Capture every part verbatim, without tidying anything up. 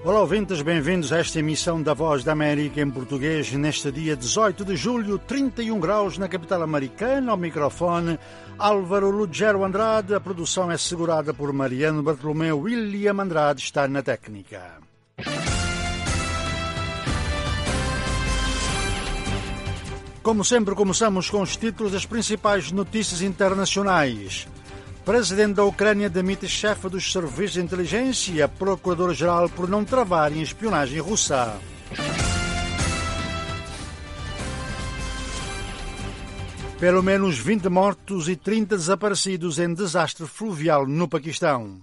Olá ouvintes, bem-vindos a esta emissão da Voz da América em português neste dia dezoito de julho, trinta e um graus na capital americana. Ao microfone Álvaro Lugero Andrade, a produção é segurada por Mariano Bartolomeu. William Andrade está na técnica. Como sempre, começamos com os títulos das principais notícias internacionais. Presidente da Ucrânia demite chefe dos serviços de inteligência e a Procuradora-Geral por não travarem espionagem russa. Pelo menos vinte mortos e trinta desaparecidos em desastre fluvial no Paquistão.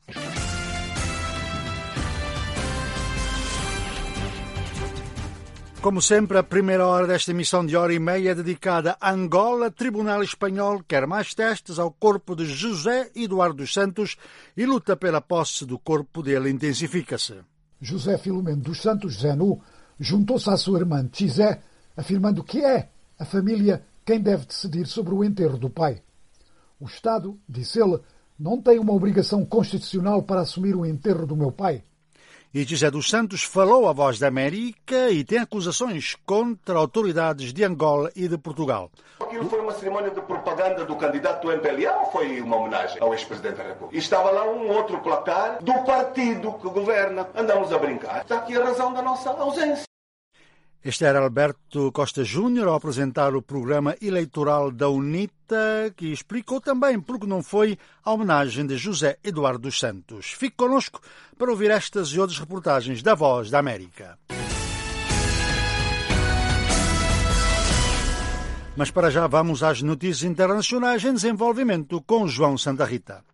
Como sempre, a primeira hora desta emissão de hora e meia é dedicada a Angola. Tribunal Espanhol quer mais testes ao corpo de José Eduardo dos Santos e luta pela posse do corpo dele intensifica-se. José Filomeno dos Santos, Zenu, juntou-se à sua irmã Tizé, afirmando que é a família quem deve decidir sobre o enterro do pai. O Estado, disse ele, não tem uma obrigação constitucional para assumir o enterro do meu pai. E José dos Santos falou à Voz da América e tem acusações contra autoridades de Angola e de Portugal. Aquilo foi uma cerimónia de propaganda do candidato do M P L A ou foi uma homenagem ao ex-presidente da República? E estava lá um outro placar do partido que governa. Andamos a brincar. Está aqui a razão da nossa ausência. Este era Alberto Costa Júnior ao apresentar o programa eleitoral da UNITA, que explicou também por que não foi a homenagem de José Eduardo dos Santos. Fique connosco para ouvir estas e outras reportagens da Voz da América. Mas para já vamos às notícias internacionais em desenvolvimento com João Santa Rita.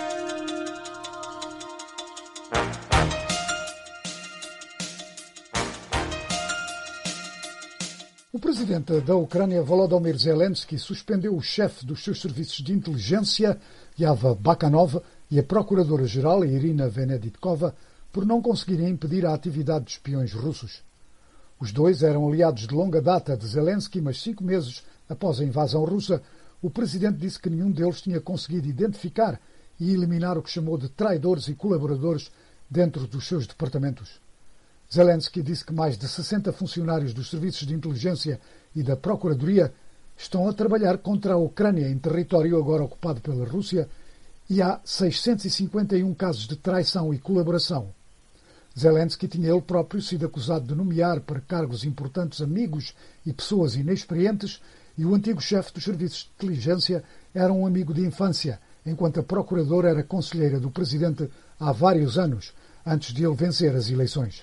O presidente da Ucrânia, Volodymyr Zelensky, suspendeu o chefe dos seus serviços de inteligência, Yava Bakanov, e a procuradora-geral, Irina Venediktova, por não conseguirem impedir a atividade de espiões russos. Os dois eram aliados de longa data de Zelensky, mas cinco meses após a invasão russa, o presidente disse que nenhum deles tinha conseguido identificar e eliminar o que chamou de traidores e colaboradores dentro dos seus departamentos. Zelensky disse que mais de sessenta funcionários dos serviços de inteligência e da Procuradoria estão a trabalhar contra a Ucrânia em território agora ocupado pela Rússia e há seiscentos e cinquenta e um casos de traição e colaboração. Zelensky tinha ele próprio sido acusado de nomear para cargos importantes amigos e pessoas inexperientes e o antigo chefe dos serviços de inteligência era um amigo de infância, enquanto a procuradora era conselheira do presidente há vários anos, antes de ele vencer as eleições.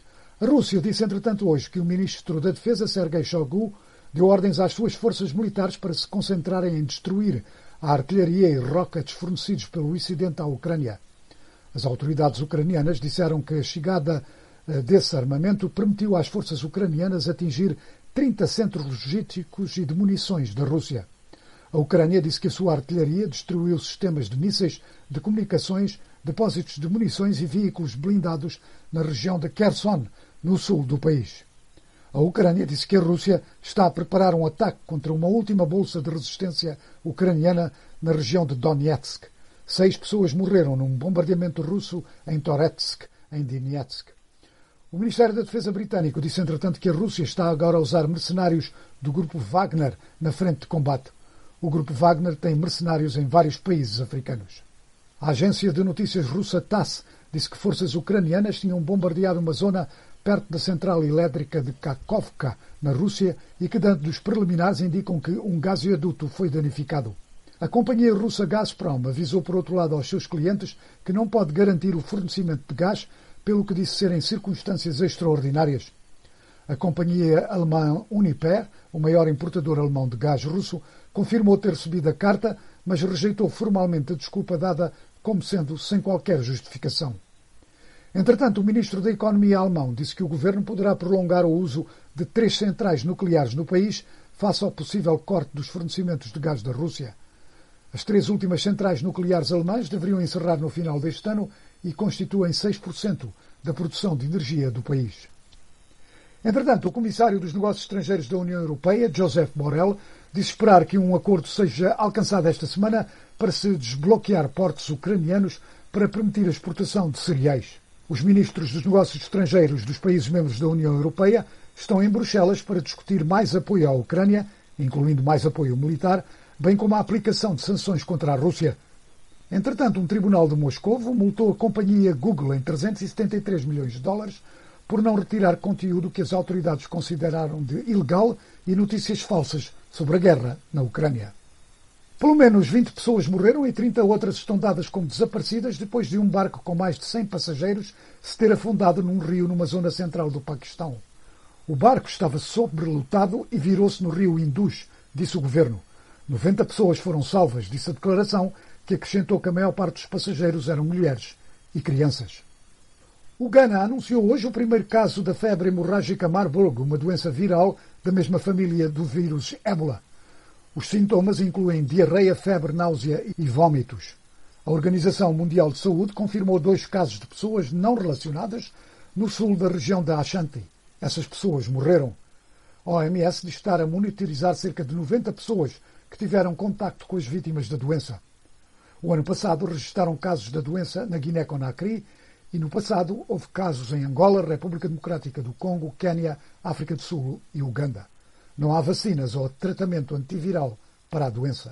A Rússia disse, entretanto, hoje que o ministro da Defesa, Sergei Shoigu, deu ordens às suas forças militares para se concentrarem em destruir a artilharia e rockets fornecidos pelo Ocidente à Ucrânia. As autoridades ucranianas disseram que a chegada desse armamento permitiu às forças ucranianas atingir trinta centros logísticos e de munições da Rússia. A Ucrânia disse que a sua artilharia destruiu sistemas de mísseis, de comunicações, depósitos de munições e veículos blindados na região de Kherson, no sul do país. A Ucrânia disse que a Rússia está a preparar um ataque contra uma última bolsa de resistência ucraniana na região de Donetsk. Seis pessoas morreram num bombardeamento russo em Toretsk, em Donetsk. O Ministério da Defesa britânico disse, entretanto, que a Rússia está agora a usar mercenários do grupo Wagner na frente de combate. O grupo Wagner tem mercenários em vários países africanos. A agência de notícias russa TASS disse que forças ucranianas tinham bombardeado uma zona perto da central elétrica de Kakhovka, na Rússia, e que dados preliminares indicam que um gasoduto foi danificado. A companhia russa Gazprom avisou, por outro lado, aos seus clientes que não pode garantir o fornecimento de gás, pelo que disse serem circunstâncias extraordinárias. A companhia alemã Uniper, o maior importador alemão de gás russo, confirmou ter recebido a carta, mas rejeitou formalmente a desculpa dada como sendo sem qualquer justificação. Entretanto, o ministro da Economia alemão disse que o governo poderá prolongar o uso de três centrais nucleares no país face ao possível corte dos fornecimentos de gás da Rússia. As três últimas centrais nucleares alemãs deveriam encerrar no final deste ano e constituem seis por cento da produção de energia do país. Entretanto, o comissário dos Negócios Estrangeiros da União Europeia, Josep Borrell, disse esperar que um acordo seja alcançado esta semana para se desbloquear portos ucranianos para permitir a exportação de cereais. Os ministros dos negócios estrangeiros dos países membros da União Europeia estão em Bruxelas para discutir mais apoio à Ucrânia, incluindo mais apoio militar, bem como a aplicação de sanções contra a Rússia. Entretanto, um tribunal de Moscovo multou a companhia Google em trezentos e setenta e três milhões de dólares por não retirar conteúdo que as autoridades consideraram de ilegal e notícias falsas sobre a guerra na Ucrânia. Pelo menos vinte pessoas morreram e trinta outras estão dadas como desaparecidas depois de um barco com mais de cem passageiros se ter afundado num rio numa zona central do Paquistão. O barco estava sobrelotado e virou-se no rio Indus, disse o governo. noventa pessoas foram salvas, disse a declaração, que acrescentou que a maior parte dos passageiros eram mulheres e crianças. O Ghana anunciou hoje o primeiro caso da febre hemorrágica Marburg, uma doença viral da mesma família do vírus ébola. Os sintomas incluem diarreia, febre, náusea e vômitos. A Organização Mundial de Saúde confirmou dois casos de pessoas não relacionadas no sul da região da Ashanti. Essas pessoas morreram. A O M S diz estar a monitorizar cerca de noventa pessoas que tiveram contacto com as vítimas da doença. O ano passado registaram casos da doença na Guiné-Conakry e no passado houve casos em Angola, República Democrática do Congo, Quênia, África do Sul e Uganda. Não há vacinas ou tratamento antiviral para a doença.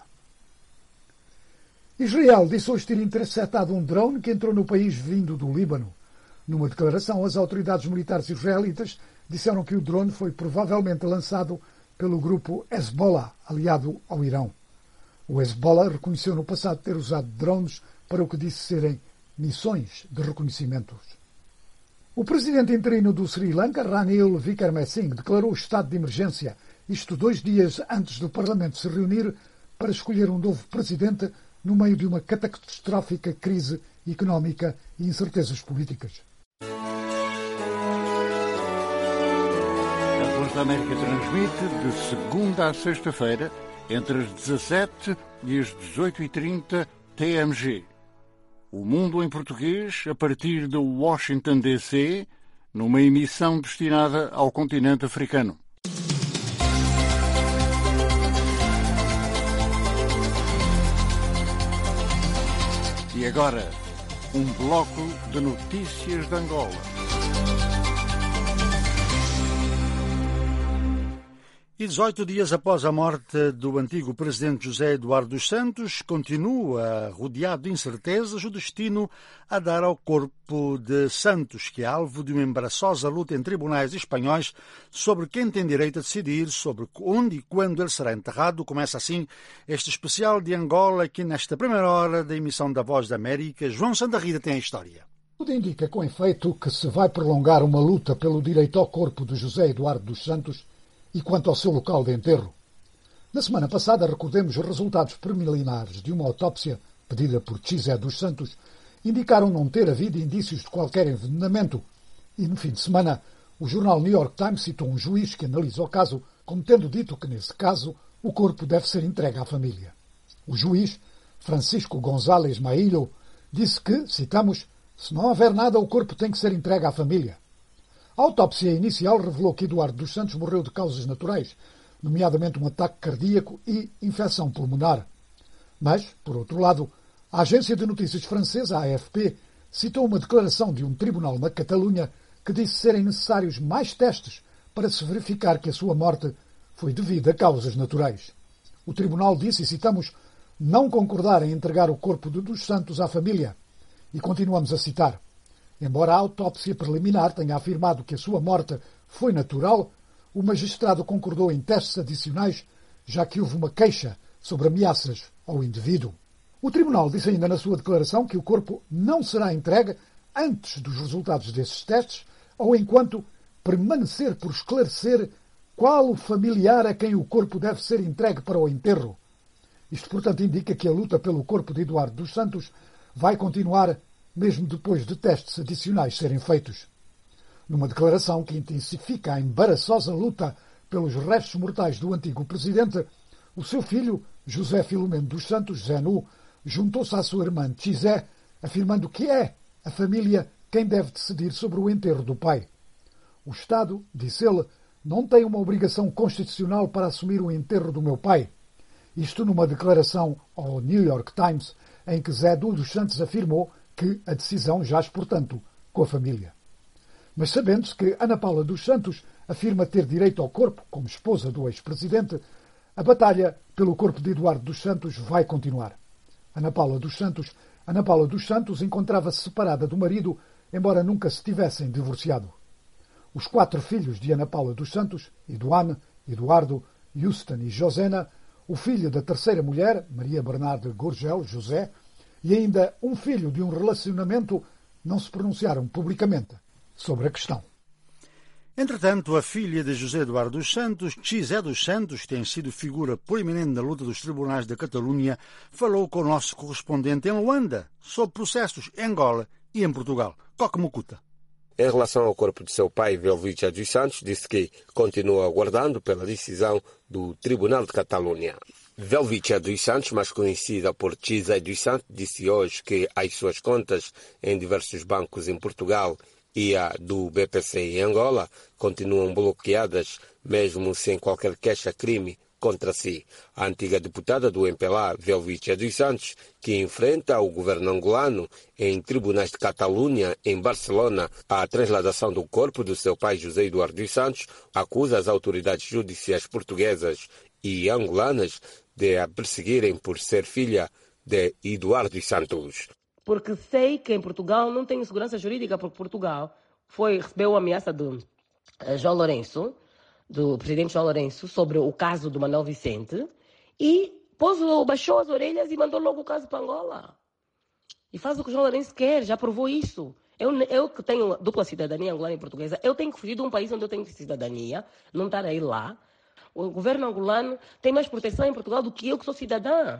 Israel disse hoje ter interceptado um drone que entrou no país vindo do Líbano. Numa declaração, as autoridades militares israelitas disseram que o drone foi provavelmente lançado pelo grupo Hezbollah, aliado ao Irão. O Hezbollah reconheceu no passado ter usado drones para o que disse serem missões de reconhecimentos. O presidente interino do Sri Lanka, Ranil Wickremesinghe, declarou o estado de emergência, isto dois dias antes do Parlamento se reunir para escolher um novo presidente no meio de uma catastrófica crise económica e incertezas políticas. A Voz da América transmite de segunda a sexta-feira, entre as dezassete e as dezoito e trinta T M G. O Mundo em Português, a partir de Washington, D C, numa emissão destinada ao continente africano. E agora, um bloco de notícias de Angola. E dezoito dias após a morte do antigo presidente José Eduardo dos Santos, continua rodeado de incertezas o destino a dar ao corpo de Santos, que é alvo de uma embaraçosa luta em tribunais espanhóis sobre quem tem direito a decidir sobre onde e quando ele será enterrado. Começa assim este especial de Angola, aqui nesta primeira hora da emissão da Voz da América. João Santarrida tem a história. Tudo indica com efeito que se vai prolongar uma luta pelo direito ao corpo de José Eduardo dos Santos e quanto ao seu local de enterro. Na semana passada, recordemos, os resultados preliminares de uma autópsia pedida por José dos Santos indicaram não ter havido indícios de qualquer envenenamento e, no fim de semana, o jornal New York Times citou um juiz que analisa o caso como tendo dito que, nesse caso, o corpo deve ser entregue à família. O juiz, Francisco González Mailho, disse que, citamos, se não houver nada, o corpo tem que ser entregue à família. A autópsia inicial revelou que Eduardo dos Santos morreu de causas naturais, nomeadamente um ataque cardíaco e infecção pulmonar. Mas, por outro lado, a agência de notícias francesa, a A F P, citou uma declaração de um tribunal na Catalunha que disse serem necessários mais testes para se verificar que a sua morte foi devida a causas naturais. O tribunal disse, e citamos, não concordar em entregar o corpo de dos Santos à família. E continuamos a citar. Embora a autópsia preliminar tenha afirmado que a sua morte foi natural, o magistrado concordou em testes adicionais, já que houve uma queixa sobre ameaças ao indivíduo. O tribunal disse ainda na sua declaração que o corpo não será entregue antes dos resultados desses testes ou enquanto permanecer por esclarecer qual o familiar a quem o corpo deve ser entregue para o enterro. Isto, portanto, indica que a luta pelo corpo de Eduardo dos Santos vai continuar mesmo depois de testes adicionais serem feitos. Numa declaração que intensifica a embaraçosa luta pelos restos mortais do antigo presidente, o seu filho, José Filomeno dos Santos, Zenu, juntou-se à sua irmã Tizé, afirmando que é a família quem deve decidir sobre o enterro do pai. O Estado, disse ele, não tem uma obrigação constitucional para assumir o enterro do meu pai. Isto numa declaração ao New York Times, em que Zé dos Santos afirmou que a decisão jaz, portanto, com a família. Mas sabendo-se que Ana Paula dos Santos afirma ter direito ao corpo como esposa do ex-presidente, a batalha pelo corpo de Eduardo dos Santos vai continuar. Ana Paula dos Santos, Ana Paula dos Santos encontrava-se separada do marido, embora nunca se tivessem divorciado. Os quatro filhos de Ana Paula dos Santos, Eduane, Eduardo, Houston e Josena, o filho da terceira mulher, Maria Bernarda Gorgel, José, e ainda um filho de um relacionamento, não se pronunciaram publicamente sobre a questão. Entretanto, a filha de José Eduardo dos Santos, Gisé dos Santos, que tem sido figura proeminente na luta dos tribunais da Catalunha, falou com o nosso correspondente em Luanda sobre processos em Angola e em Portugal. Coque Mucuta. Em relação ao corpo de seu pai, Velvicha dos Santos, disse que continua aguardando pela decisão do Tribunal de Catalunha. Velvicha dos Santos, mais conhecida por Gisé dos Santos, disse hoje que as suas contas em diversos bancos em Portugal e a do B P C em Angola continuam bloqueadas, mesmo sem qualquer queixa-crime contra si. A antiga deputada do M P L A, Velvicha dos Santos, que enfrenta o governo angolano em tribunais de Catalunha, em Barcelona, a transladação do corpo do seu pai José Eduardo dos Santos, acusa as autoridades judiciais portuguesas e angolanas de a perseguirem por ser filha de Eduardo dos Santos. Porque sei que em Portugal não tenho segurança jurídica, porque Portugal foi, recebeu a ameaça do João Lourenço, do presidente João Lourenço, sobre o caso do Manuel Vicente, e pôs, baixou as orelhas e mandou logo o caso para Angola. E faz o que o João Lourenço quer, já provou isso. Eu, eu que tenho dupla cidadania angolana e portuguesa, eu tenho que fugir de um país onde eu tenho cidadania, não estar aí lá. O governo angolano tem mais proteção em Portugal do que eu que sou cidadã.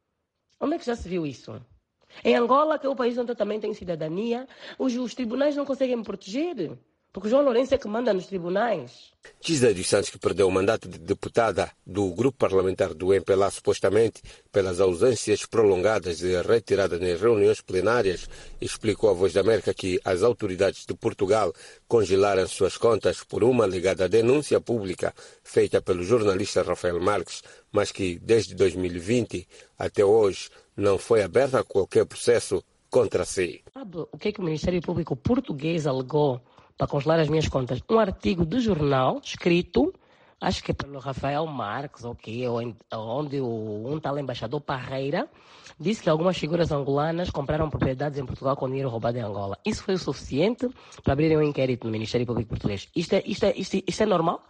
Onde é que já se viu isso? Em Angola, que é o país onde eu também tenho cidadania, os, os tribunais não conseguem me proteger. Porque o João Lourenço é que manda nos tribunais. Gisé dos Santos, que perdeu o mandato de deputada do grupo parlamentar do M P L A, supostamente pelas ausências prolongadas e retirada nas reuniões plenárias, explicou à Voz da América que as autoridades de Portugal congelaram suas contas por uma alegada denúncia pública feita pelo jornalista Rafael Marques, mas que desde dois mil e vinte até hoje não foi aberto a qualquer processo contra si. Sabe o que é que o Ministério Público português alegou para congelar as minhas contas? Um artigo de jornal escrito, acho que é pelo Rafael Marques, okay, onde o, um tal embaixador Parreira disse que algumas figuras angolanas compraram propriedades em Portugal com dinheiro roubado em Angola. Isso foi o suficiente para abrirem um inquérito no Ministério Público Português. Isto é, isto é, isto, isto é normal?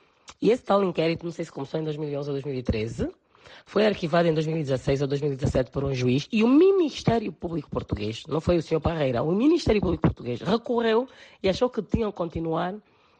E esse tal inquérito, não sei se começou em dois mil e onze ou dois mil e treze, foi arquivado em dois mil e dezasseis ou dois mil e dezassete por um juiz, e o Ministério Público Português, não foi o senhor Parreira, o Ministério Público Português recorreu e achou que tinham que continuar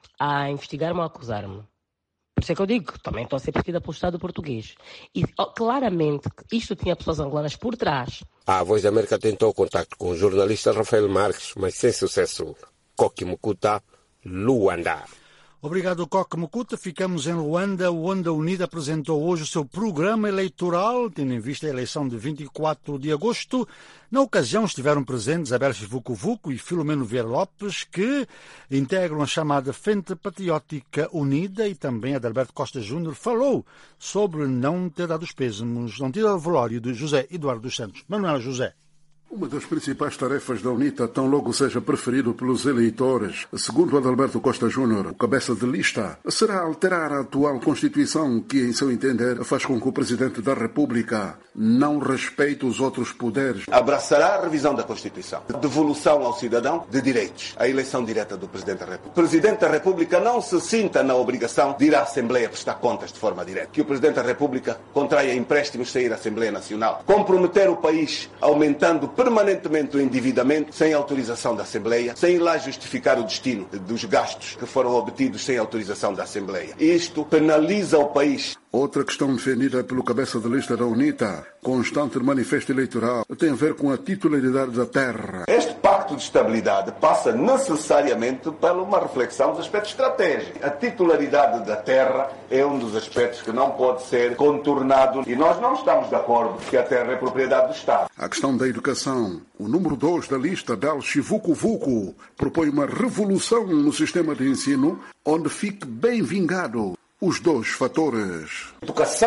a investigar-me ou a acusar-me. Por isso é que eu digo que também estou a ser perseguida pelo Estado português. E oh, claramente isto tinha pessoas angolanas por trás. A Voz da América tentou contato com o jornalista Rafael Marques, mas sem sucesso. Coque Mucuta, Luanda. Obrigado, Coque Mucuta. Ficamos em Luanda. O Luanda Unida apresentou hoje o seu programa eleitoral, tendo em vista a eleição de vinte e quatro de agosto. Na ocasião estiveram presentes Abel Vucu Vucu e Filomeno Vieira Lopes, que integram a chamada Frente Patriótica Unida, e também Adalberto Costa Júnior falou sobre não ter dado os pêsames, não ter dado o velório de José Eduardo dos Santos. Manuel José. Uma das principais tarefas da UNITA, tão logo seja preferido pelos eleitores, segundo Adalberto Costa Júnior, o cabeça de lista, será alterar a atual Constituição que, em seu entender, faz com que o Presidente da República não respeite os outros poderes. Abraçará a revisão da Constituição, devolução ao cidadão de direitos, a eleição direta do Presidente da República. O Presidente da República não se sinta na obrigação de ir à Assembleia prestar contas de forma direta. Que o Presidente da República contraia empréstimos sem ir à Assembleia Nacional. Comprometer o país aumentando permanentemente o endividamento sem autorização da Assembleia, sem ir lá justificar o destino dos gastos que foram obtidos sem autorização da Assembleia. Isto penaliza o país. Outra questão defendida pelo cabeça de lista da UNITA, constante manifesto eleitoral, tem a ver com a titularidade da terra. Este pacto de estabilidade passa necessariamente por uma reflexão dos aspectos estratégicos. A titularidade da terra é um dos aspectos que não pode ser contornado, e nós não estamos de acordo que a terra é propriedade do Estado. A questão da educação. O número dois da lista, Abel Vucu Vucu, propõe uma revolução no sistema de ensino onde fique bem vingado os dois fatores. Educação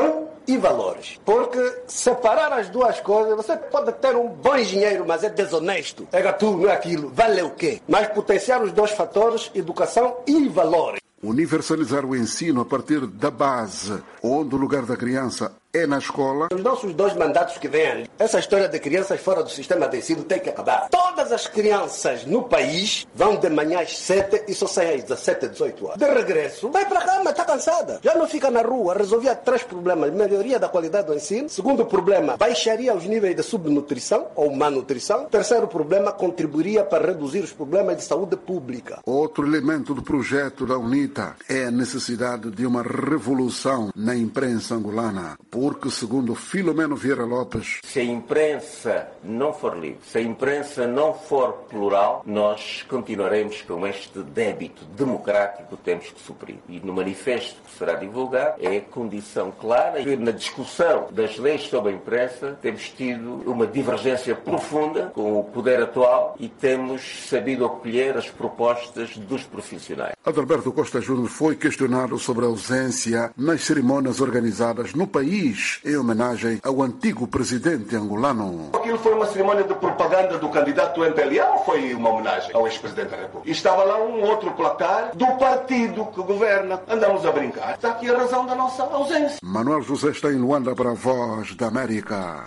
e valores. Porque separar as duas coisas, você pode ter um bom engenheiro, mas é desonesto. É gatuno, não é aquilo. Vale o quê? Mas potenciar os dois fatores, educação e valores. Universalizar o ensino a partir da base, onde o lugar da criança é na escola. Os nossos dois mandatos que vêm, essa história de crianças fora do sistema de ensino tem que acabar. Todas as crianças no país vão de manhã às sete e só saem às dezassete, dezoito horas. De regresso, vai para cama, está cansada. Já não fica na rua, resolvia três problemas. Melhoria da qualidade do ensino. Segundo problema, baixaria os níveis de subnutrição ou malnutrição. Terceiro problema, contribuiria para reduzir os problemas de saúde pública. Outro elemento do projeto da UNITA é a necessidade de uma revolução na imprensa angolana. Porque, segundo Filomeno Vieira Lopes, se a imprensa não for livre, se a imprensa não for plural, nós continuaremos com este débito democrático que temos que suprir. E no manifesto que será divulgado é condição clara que na discussão das leis sobre a imprensa temos tido uma divergência profunda com o poder atual e temos sabido acolher as propostas dos profissionais. Adalberto Costa Júnior foi questionado sobre a ausência nas cerimônias organizadas no país em homenagem ao antigo presidente angolano. Aquilo foi uma cerimônia de propaganda do candidato do M P L A ou foi uma homenagem ao ex-presidente da República? E estava lá um outro placar do partido que governa. Andamos a brincar. Está aqui a razão da nossa ausência. Manuel José está em Luanda para a Voz da América.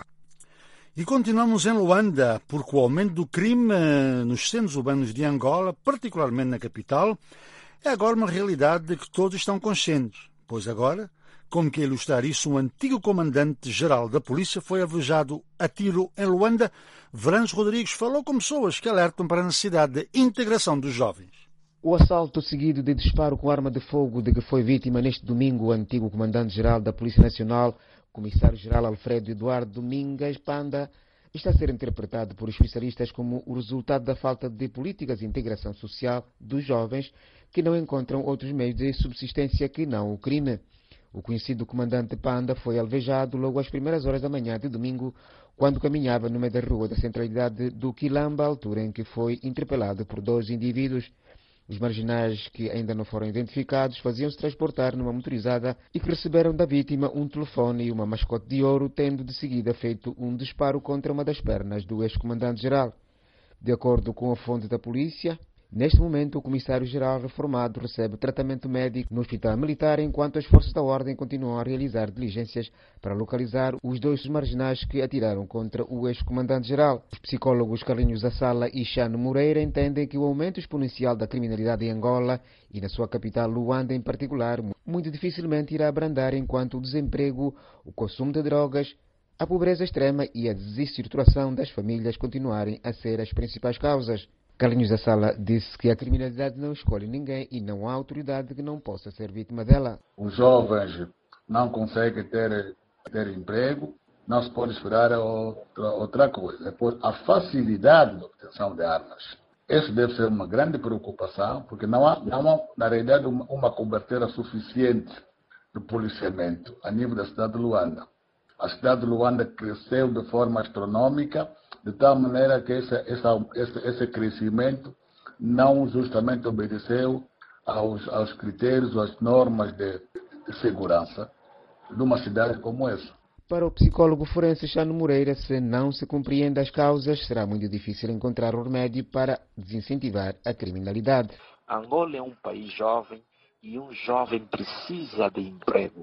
E continuamos em Luanda, porque o aumento do crime nos centros urbanos de Angola, particularmente na capital, é agora uma realidade de que todos estão conscientes, pois agora, como que ilustrar isso, um antigo comandante-geral da polícia foi alvejado a tiro em Luanda. Veranos Rodrigues falou com pessoas que alertam para a necessidade de integração dos jovens. O assalto seguido de disparo com arma de fogo de que foi vítima neste domingo o antigo comandante-geral da Polícia Nacional, comissário-geral Alfredo Eduardo Domingas Panda, está a ser interpretado por especialistas como o resultado da falta de políticas de integração social dos jovens que não encontram outros meios de subsistência que não o crime. O conhecido comandante Panda foi alvejado logo às primeiras horas da manhã de domingo, quando caminhava no meio da rua da centralidade do Quilamba, altura em que foi interpelado por dois indivíduos. Os marginais, que ainda não foram identificados, faziam-se transportar numa motorizada e que receberam da vítima um telefone e uma mascote de ouro, tendo de seguida feito um disparo contra uma das pernas do ex-comandante-geral. De acordo com a fonte da polícia, neste momento o comissário-geral reformado recebe tratamento médico no hospital militar, enquanto as forças da ordem continuam a realizar diligências para localizar os dois marginais que atiraram contra o ex-comandante-geral. Os psicólogos Carlinhos Assala e Chano Moreira entendem que o aumento exponencial da criminalidade em Angola e na sua capital Luanda em particular muito dificilmente irá abrandar enquanto o desemprego, o consumo de drogas, a pobreza extrema e a desestruturação das famílias continuarem a ser as principais causas. Carlinhos da Sala disse que a criminalidade não escolhe ninguém e não há autoridade que não possa ser vítima dela. Os jovens não conseguem ter, ter emprego, não se pode esperar outra, outra coisa. Depois, a facilidade de obtenção de armas. Isso deve ser uma grande preocupação, porque não há, não há na realidade, uma, uma cobertura suficiente de policiamento a nível da cidade de Luanda. A cidade de Luanda cresceu de forma astronômica, de tal maneira que esse, esse, esse crescimento não justamente obedeceu aos, aos critérios, às normas de, de segurança de uma cidade como essa. Para o psicólogo forense Chano Moreira, se não se compreende as causas, será muito difícil encontrar o remédio para desincentivar a criminalidade. Angola é um país jovem e um jovem precisa de emprego.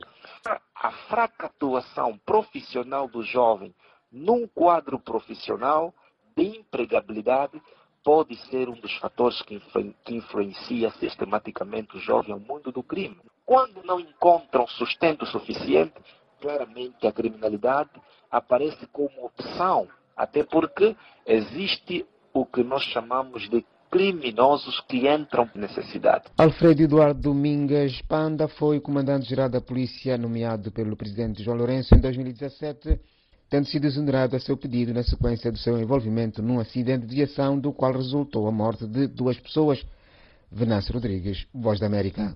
A fraca atuação profissional do jovem num quadro profissional de empregabilidade pode ser um dos fatores que, influ- que influencia sistematicamente o jovem ao mundo do crime. Quando não encontram sustento suficiente, claramente a criminalidade aparece como opção, até porque existe o que nós chamamos de criminosos que entram por necessidade. Alfredo Eduardo Domingas Panda foi comandante-geral da polícia nomeado pelo presidente João Lourenço em dois mil e dezassete, tendo sido exonerado a seu pedido na sequência do seu envolvimento num acidente de viação do qual resultou a morte de duas pessoas. Venâncio Rodrigues, Voz da América.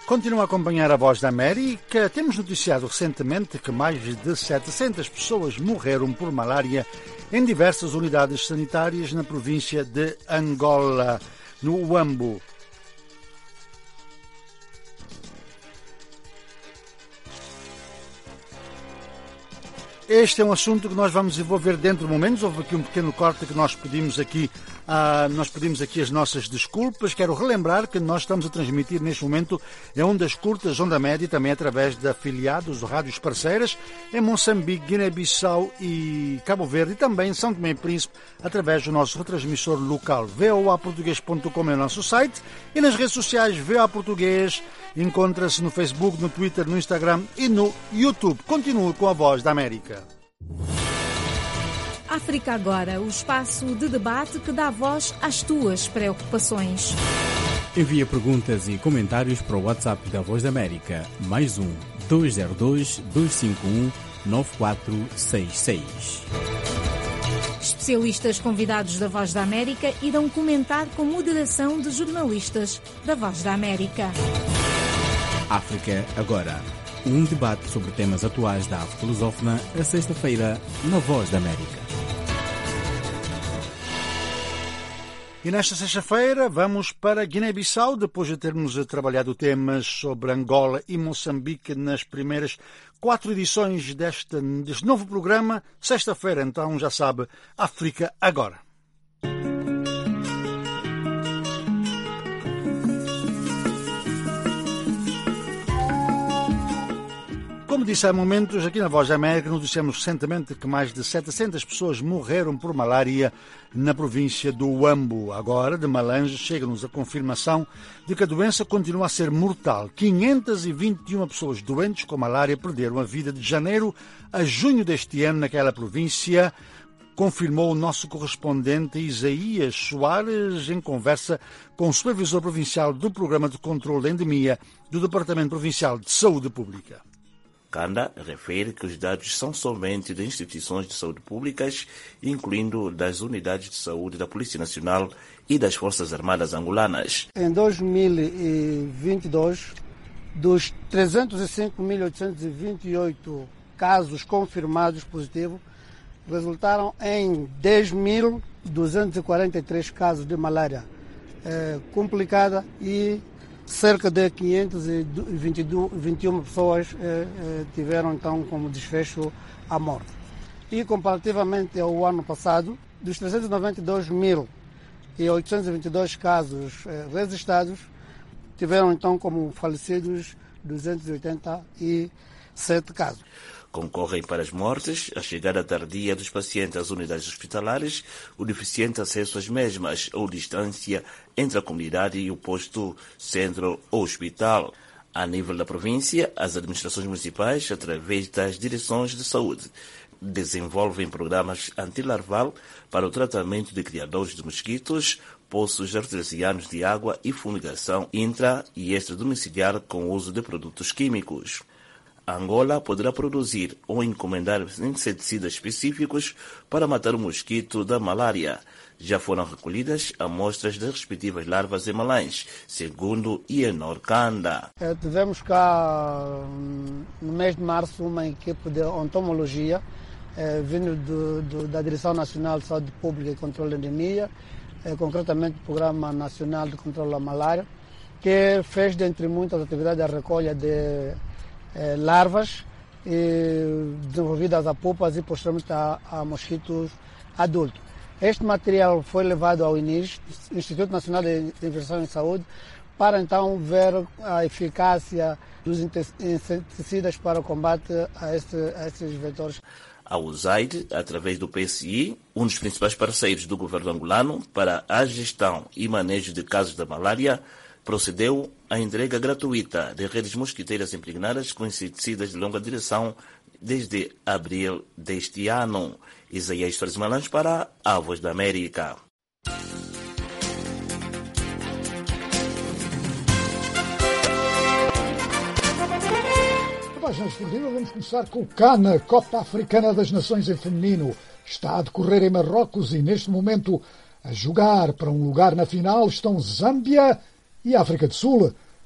Continua a acompanhar a Voz da América. Temos noticiado recentemente que mais de setecentas pessoas morreram por malária em diversas unidades sanitárias na província de Angola, no Uambo. Este é um assunto que nós vamos envolver dentro de momentos. Houve aqui um pequeno corte que nós pedimos aqui, uh, nós pedimos aqui as nossas desculpas. Quero relembrar que nós estamos a transmitir neste momento em ondas curtas, onda média, também através de afiliados ou rádios parceiras em Moçambique, Guiné-Bissau e Cabo Verde, e também em São Tomé e Príncipe através do nosso retransmissor local. v o a português ponto com é o nosso site, e nas redes sociais V O A Português. Encontra-se no Facebook, no Twitter, no Instagram e no YouTube. Continue com a Voz da América. África Agora, o espaço de debate que dá voz às tuas preocupações. Envia perguntas e comentários para o WhatsApp da Voz da América, mais um dois zero dois, dois cinco um, nove quatro seis seis. Especialistas convidados da Voz da América irão comentar com moderação de jornalistas da Voz da América. África Agora, um debate sobre temas atuais da África lusófona, a sexta-feira, na Voz da América. E nesta sexta-feira vamos para Guiné-Bissau, depois de termos trabalhado temas sobre Angola e Moçambique nas primeiras quatro edições deste, deste novo programa. Sexta-feira, então, já sabe, África Agora. Como disse há momentos, aqui na Voz da América, noticiamos recentemente que mais de setecentas pessoas morreram por malária na província do Uambo. Agora, de Malange, chega-nos a confirmação de que a doença continua a ser mortal. quinhentas e vinte e uma pessoas doentes com malária perderam a vida de janeiro a junho deste ano naquela província, confirmou o nosso correspondente Isaías Soares em conversa com o supervisor provincial do Programa de Controlo da Endemia do Departamento Provincial de Saúde Pública. Kanda refere que os dados são somente de instituições de saúde públicas, incluindo das unidades de saúde da Polícia Nacional e das Forças Armadas angolanas. Em dois mil e vinte e dois, dos trezentos e cinco mil oitocentos e vinte e oito casos confirmados positivos, resultaram em dez mil duzentos e quarenta e três casos de malária eh, complicada e cerca de quinhentas e vinte e uma pessoas eh, eh, tiveram então como desfecho a morte. E comparativamente ao ano passado, dos trezentos e noventa e dois mil oitocentos e vinte e dois casos eh, registrados, tiveram então como falecidos duzentos e oitenta e sete casos. Concorrem para as mortes a chegada tardia dos pacientes às unidades hospitalares, o deficiente acesso às mesmas ou distância entre a comunidade e o posto centro ou hospital. A nível da província, as administrações municipais, através das direções de saúde, desenvolvem programas antilarval para o tratamento de criadores de mosquitos, poços artesianos de água e fumigação intra e extradomiciliar com o uso de produtos químicos. Angola poderá produzir ou encomendar inseticidas específicos para matar o mosquito da malária. Já foram recolhidas amostras das respectivas larvas em Malães, segundo Ienor Kanda. É, tivemos cá, no mês de março, uma equipe de entomologia é, vindo do, do, da Direção Nacional de Saúde Pública e Controle da Endemia, é, concretamente o Programa Nacional de Controle da Malária, que fez, dentre muitas atividades, a recolha de Eh, larvas eh, desenvolvidas a pupas e posteriormente a, a mosquitos adultos. Este material foi levado ao I N I S, Instituto Nacional de Investigação em Saúde, para então ver a eficácia dos inseticidas para o combate a, este, a estes vetores. A U S A I D, através do P S I, um dos principais parceiros do governo angolano para a gestão e manejo de casos da malária, procedeu à entrega gratuita de redes mosquiteiras impregnadas com inseticidas de longa duração desde abril deste ano. Isaías Soares Malães para a Voz da América. Na página esportiva vamos começar com o CAN, Copa Africana das Nações em Feminino. Está a decorrer em Marrocos e neste momento a jogar para um lugar na final estão Zâmbia e África do Sul.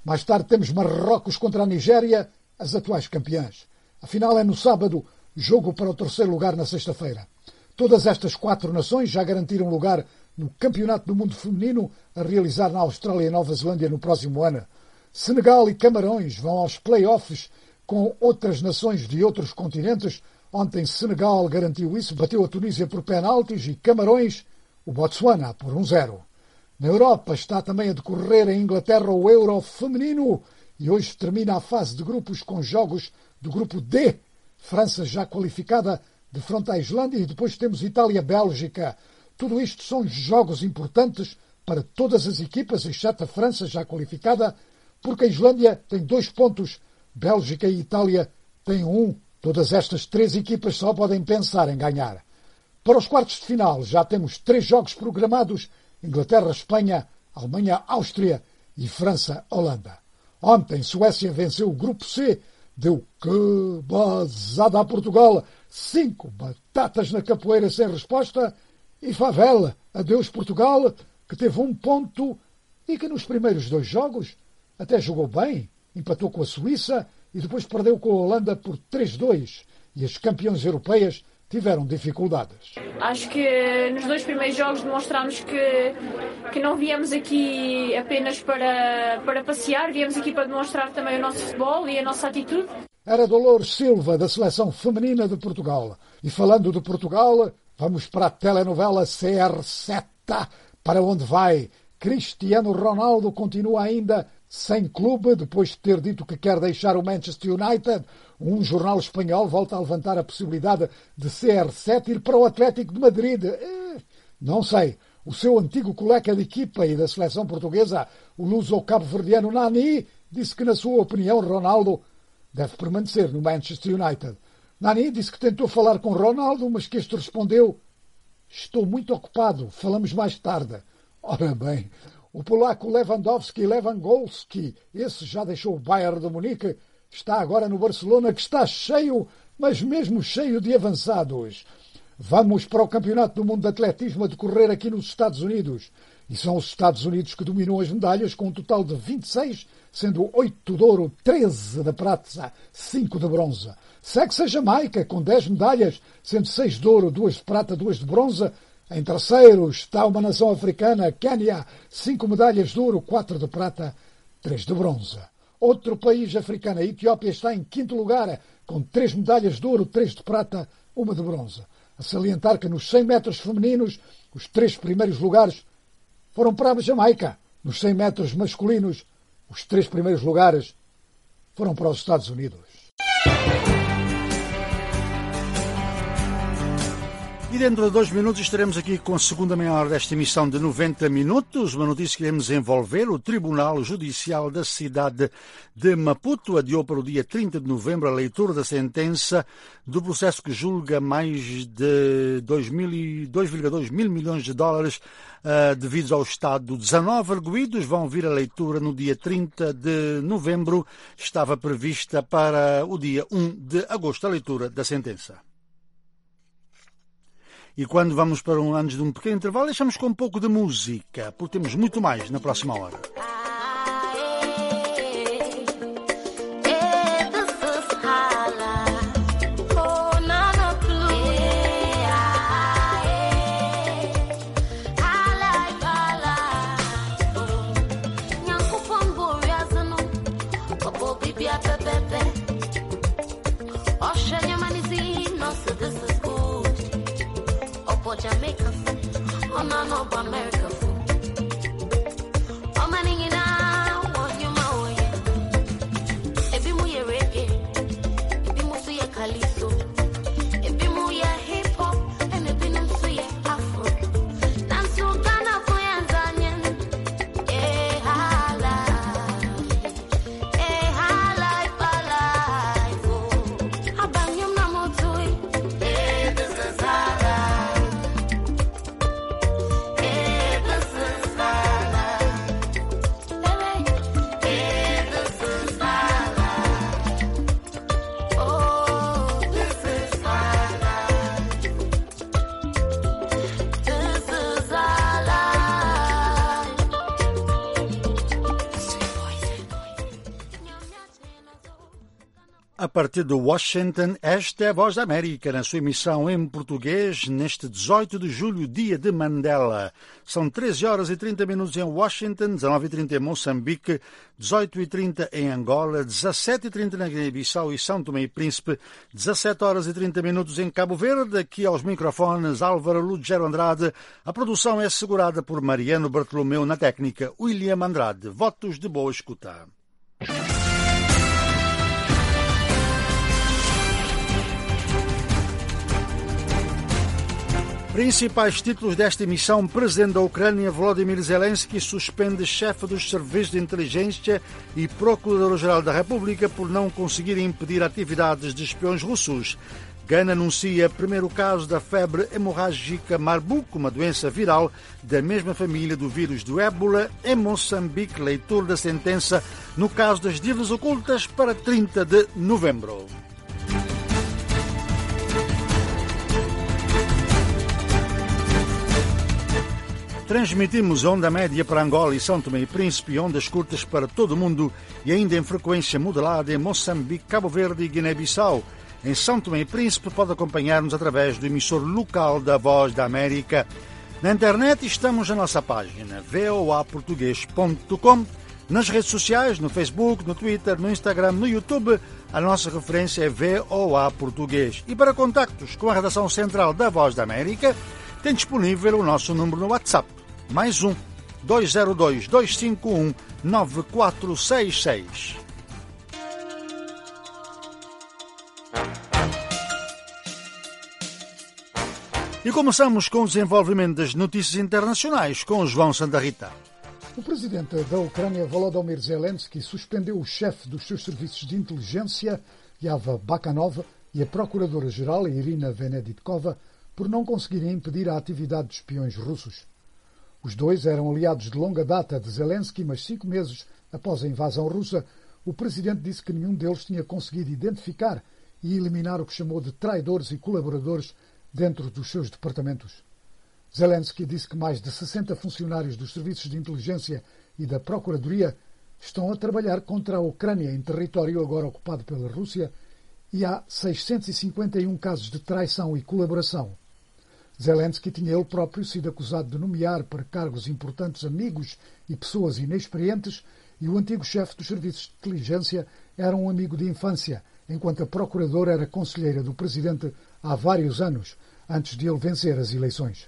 Mais tarde temos Marrocos contra a Nigéria, as atuais campeãs. A final é no sábado, jogo para o terceiro lugar na sexta-feira. Todas estas quatro nações já garantiram lugar no Campeonato do Mundo Feminino a realizar na Austrália e Nova Zelândia no próximo ano. Senegal e Camarões vão aos play-offs com outras nações de outros continentes. Ontem Senegal garantiu isso, bateu a Tunísia por penaltis e Camarões o Botsuana por um zero. Na Europa está também a decorrer em Inglaterra o Euro feminino e hoje termina a fase de grupos com jogos do grupo D. França já qualificada de frente à Islândia e depois temos Itália-Bélgica. Tudo isto são jogos importantes para todas as equipas, exceto a França já qualificada, porque a Islândia tem dois pontos, Bélgica e Itália têm um. Todas estas três equipas só podem pensar em ganhar. Para os quartos de final já temos três jogos programados: Inglaterra, Espanha, Alemanha, Áustria e França, Holanda. Ontem Suécia venceu o grupo C, deu que bazada a Portugal, cinco batatas na capoeira sem resposta, e favela, adeus Portugal, que teve um ponto e que nos primeiros dois jogos até jogou bem, empatou com a Suíça e depois perdeu com a Holanda por três a dois, e as campeãs europeias tiveram dificuldades. Acho que nos dois primeiros jogos demonstramos que, que não viemos aqui apenas para, para passear, viemos aqui para demonstrar também o nosso futebol e a nossa atitude. Era Dolores Silva, da Seleção Feminina de Portugal. E falando de Portugal, vamos para a telenovela C R sete, para onde vai. Cristiano Ronaldo continua ainda sem clube, depois de ter dito que quer deixar o Manchester United. Um jornal espanhol volta a levantar a possibilidade de C R sete ir para o Atlético de Madrid. Eh, não sei. O seu antigo colega de equipa e da seleção portuguesa, o luso-cabo-verdiano Nani, disse que, na sua opinião, Ronaldo deve permanecer no Manchester United. Nani disse que tentou falar com Ronaldo, mas que este respondeu: estou muito ocupado, falamos mais tarde. Ora bem, o polaco Lewandowski, Lewandowski, esse já deixou o Bayern de Munique, está agora no Barcelona, que está cheio, mas mesmo cheio de avançados. Vamos para o Campeonato do Mundo de Atletismo a decorrer aqui nos Estados Unidos. E são os Estados Unidos que dominam as medalhas com um total de vinte e seis, sendo oito de ouro, treze de prata, cinco de bronze. Segue-se a Jamaica com dez medalhas, sendo seis de ouro, duas de prata, duas de bronze. Em terceiro está uma nação africana, Quênia, cinco medalhas de ouro, quatro de prata, três de bronze. Outro país africano, a Etiópia, está em quinto lugar, com três medalhas de ouro, três de prata, uma de bronze. A salientar que nos cem metros femininos, os três primeiros lugares foram para a Jamaica. Nos cem metros masculinos, os três primeiros lugares foram para os Estados Unidos. E dentro de dois minutos estaremos aqui com a segunda meia hora desta emissão de noventa minutos. Uma notícia que iremos envolver. O Tribunal Judicial da cidade de Maputo adiou para o dia trinta de novembro a leitura da sentença do processo que julga mais de dois vírgula dois mil milhões de dólares uh, devidos ao Estado. dezanove arguidos vão vir a leitura no dia trinta de novembro. Estava prevista para o dia um de agosto a leitura da sentença. E quando vamos para um antes de um pequeno intervalo, deixamos com um pouco de música, porque temos muito mais na próxima hora. Jamaica food, oh no no America food. Oh man, you know, want you my way. Ebi mu ye reggae, ebi mu su ye calypso, ebi mu ye hip hop, and ebi mu su ye afro. Dance to Ghana for Tanzania, eh hala, eh hala, hala, oh. Abanyum na motui, eh this is hala. A partir de Washington, esta é a Voz da América, na sua emissão em português, neste dezoito de julho, dia de Mandela. São treze horas e trinta minutos em Washington, dezenove e trinta em Moçambique, dezoito e trinta em Angola, dezassete e trinta na Guiné-Bissau e São Tomé e Príncipe, dezassete horas e trinta minutos em Cabo Verde. Aqui aos microfones Álvaro Lugero Andrade. A produção é assegurada por Mariano Bartolomeu, na técnica William Andrade. Votos de boa escuta. Principais títulos desta emissão: presidente da Ucrânia Volodymyr Zelensky suspende chefe dos serviços de inteligência e procurador-geral da República por não conseguirem impedir atividades de espiões russos. Gana anuncia primeiro caso da febre hemorrágica Marburg, uma doença viral da mesma família do vírus do ébola. Em Moçambique, leitura da sentença no caso das dívidas ocultas para trinta de novembro. Transmitimos onda média para Angola e São Tomé e Príncipe e ondas curtas para todo o mundo e ainda em frequência modulada em Moçambique, Cabo Verde e Guiné-Bissau. Em São Tomé e Príncipe pode acompanhar-nos através do emissor local da Voz da América. Na internet estamos na nossa página v o a português ponto com, nas redes sociais, no Facebook, no Twitter, no Instagram, no YouTube. A nossa referência é V O A Português. E para contactos com a redação central da Voz da América, tem disponível o nosso número no WhatsApp. Mais um, dois zero dois, dois cinco um, nove quatro seis seis. E começamos com o desenvolvimento das notícias internacionais com João Santa Rita. O presidente da Ucrânia, Volodymyr Zelensky, suspendeu o chefe dos seus serviços de inteligência, Yava Bakanov, e a procuradora-geral, Irina Venediktova, por não conseguirem impedir a atividade de espiões russos. Os dois eram aliados de longa data de Zelensky, mas cinco meses após a invasão russa, o presidente disse que nenhum deles tinha conseguido identificar e eliminar o que chamou de traidores e colaboradores dentro dos seus departamentos. Zelensky disse que mais de sessenta funcionários dos serviços de inteligência e da Procuradoria estão a trabalhar contra a Ucrânia em território agora ocupado pela Rússia e há seiscentos e cinquenta e um casos de traição e colaboração. Zelensky tinha ele próprio sido acusado de nomear para cargos importantes amigos e pessoas inexperientes, e o antigo chefe dos serviços de inteligência era um amigo de infância, enquanto a procuradora era conselheira do presidente há vários anos, antes de ele vencer as eleições.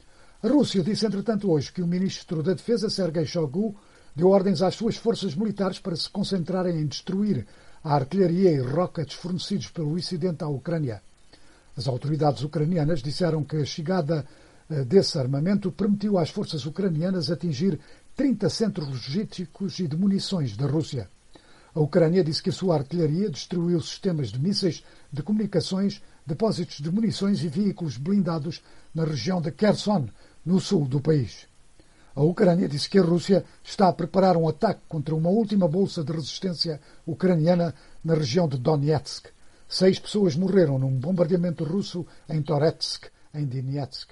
A Rússia disse, entretanto, hoje que o ministro da Defesa, Sergei Shoigu, deu ordens às suas forças militares para se concentrarem em destruir a artilharia e rockets fornecidos pelo Ocidente à Ucrânia. As autoridades ucranianas disseram que a chegada desse armamento permitiu às forças ucranianas atingir trinta centros logísticos e de munições da Rússia. A Ucrânia disse que a sua artilharia destruiu sistemas de mísseis, de comunicações, depósitos de munições e veículos blindados na região de Kherson, no sul do país. A Ucrânia disse que a Rússia está a preparar um ataque contra uma última bolsa de resistência ucraniana na região de Donetsk. Seis pessoas morreram num bombardeamento russo em Toretsk, em Donetsk.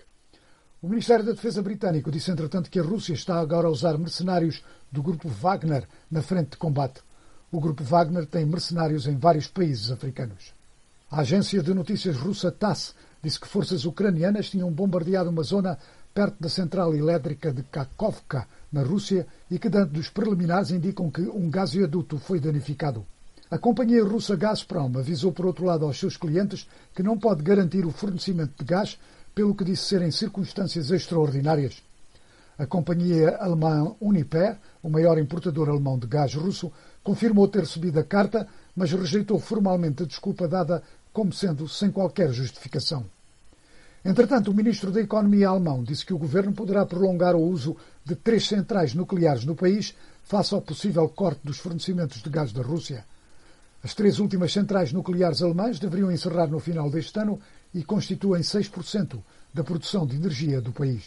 O Ministério da Defesa britânico disse, entretanto, que a Rússia está agora a usar mercenários do grupo Wagner na frente de combate. O grupo Wagner tem mercenários em vários países africanos. A agência de notícias russa Tass disse que forças ucranianas tinham bombardeado uma zona perto da central elétrica de Kakhovka, na Rússia, e que dados preliminares indicam que um gasoduto foi danificado. A companhia russa Gazprom avisou, por outro lado, aos seus clientes que não pode garantir o fornecimento de gás, pelo que disse serem circunstâncias extraordinárias. A companhia alemã Uniper, o maior importador alemão de gás russo, confirmou ter recebido a carta, mas rejeitou formalmente a desculpa dada como sendo sem qualquer justificação. Entretanto, o ministro da Economia alemão disse que o governo poderá prolongar o uso de três centrais nucleares no país face ao possível corte dos fornecimentos de gás da Rússia. As três últimas centrais nucleares alemãs deveriam encerrar no final deste ano e constituem seis por cento da produção de energia do país.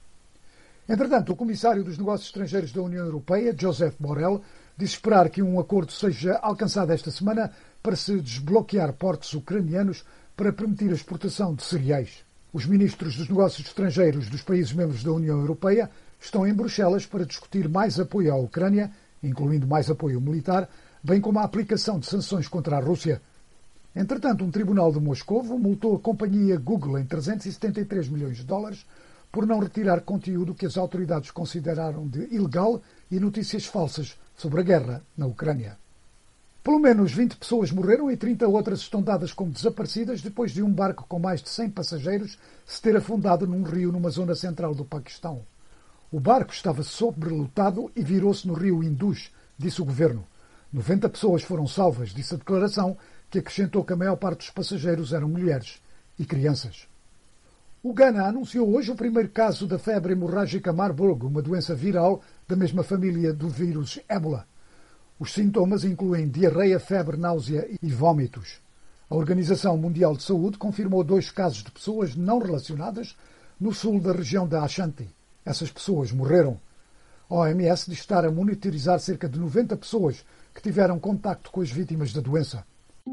Entretanto, o comissário dos Negócios Estrangeiros da União Europeia, Josep Borrell, disse esperar que um acordo seja alcançado esta semana para se desbloquear portos ucranianos para permitir a exportação de cereais. Os ministros dos Negócios Estrangeiros dos países membros da União Europeia estão em Bruxelas para discutir mais apoio à Ucrânia, incluindo mais apoio militar, bem como a aplicação de sanções contra a Rússia, Entretanto, um tribunal de Moscovo multou a companhia Google em trezentos e setenta e três milhões de dólares por não retirar conteúdo que as autoridades consideraram de ilegal e notícias falsas sobre a guerra na Ucrânia. Pelo menos vinte pessoas morreram e trinta outras estão dadas como desaparecidas depois de um barco com mais de cem passageiros se ter afundado num rio numa zona central do Paquistão. O barco estava sobrelotado e virou-se no rio Indus, disse o governo. noventa pessoas foram salvas, disse a declaração, que acrescentou que a maior parte dos passageiros eram mulheres e crianças. O Ghana anunciou hoje o primeiro caso da febre hemorrágica Marburg, uma doença viral da mesma família do vírus ébola. Os sintomas incluem diarreia, febre, náusea e vômitos. A Organização Mundial de Saúde confirmou dois casos de pessoas não relacionadas no sul da região da Ashanti. Essas pessoas morreram. A O M S diz estar a monitorizar cerca de noventa pessoas que tiveram contacto com as vítimas da doença.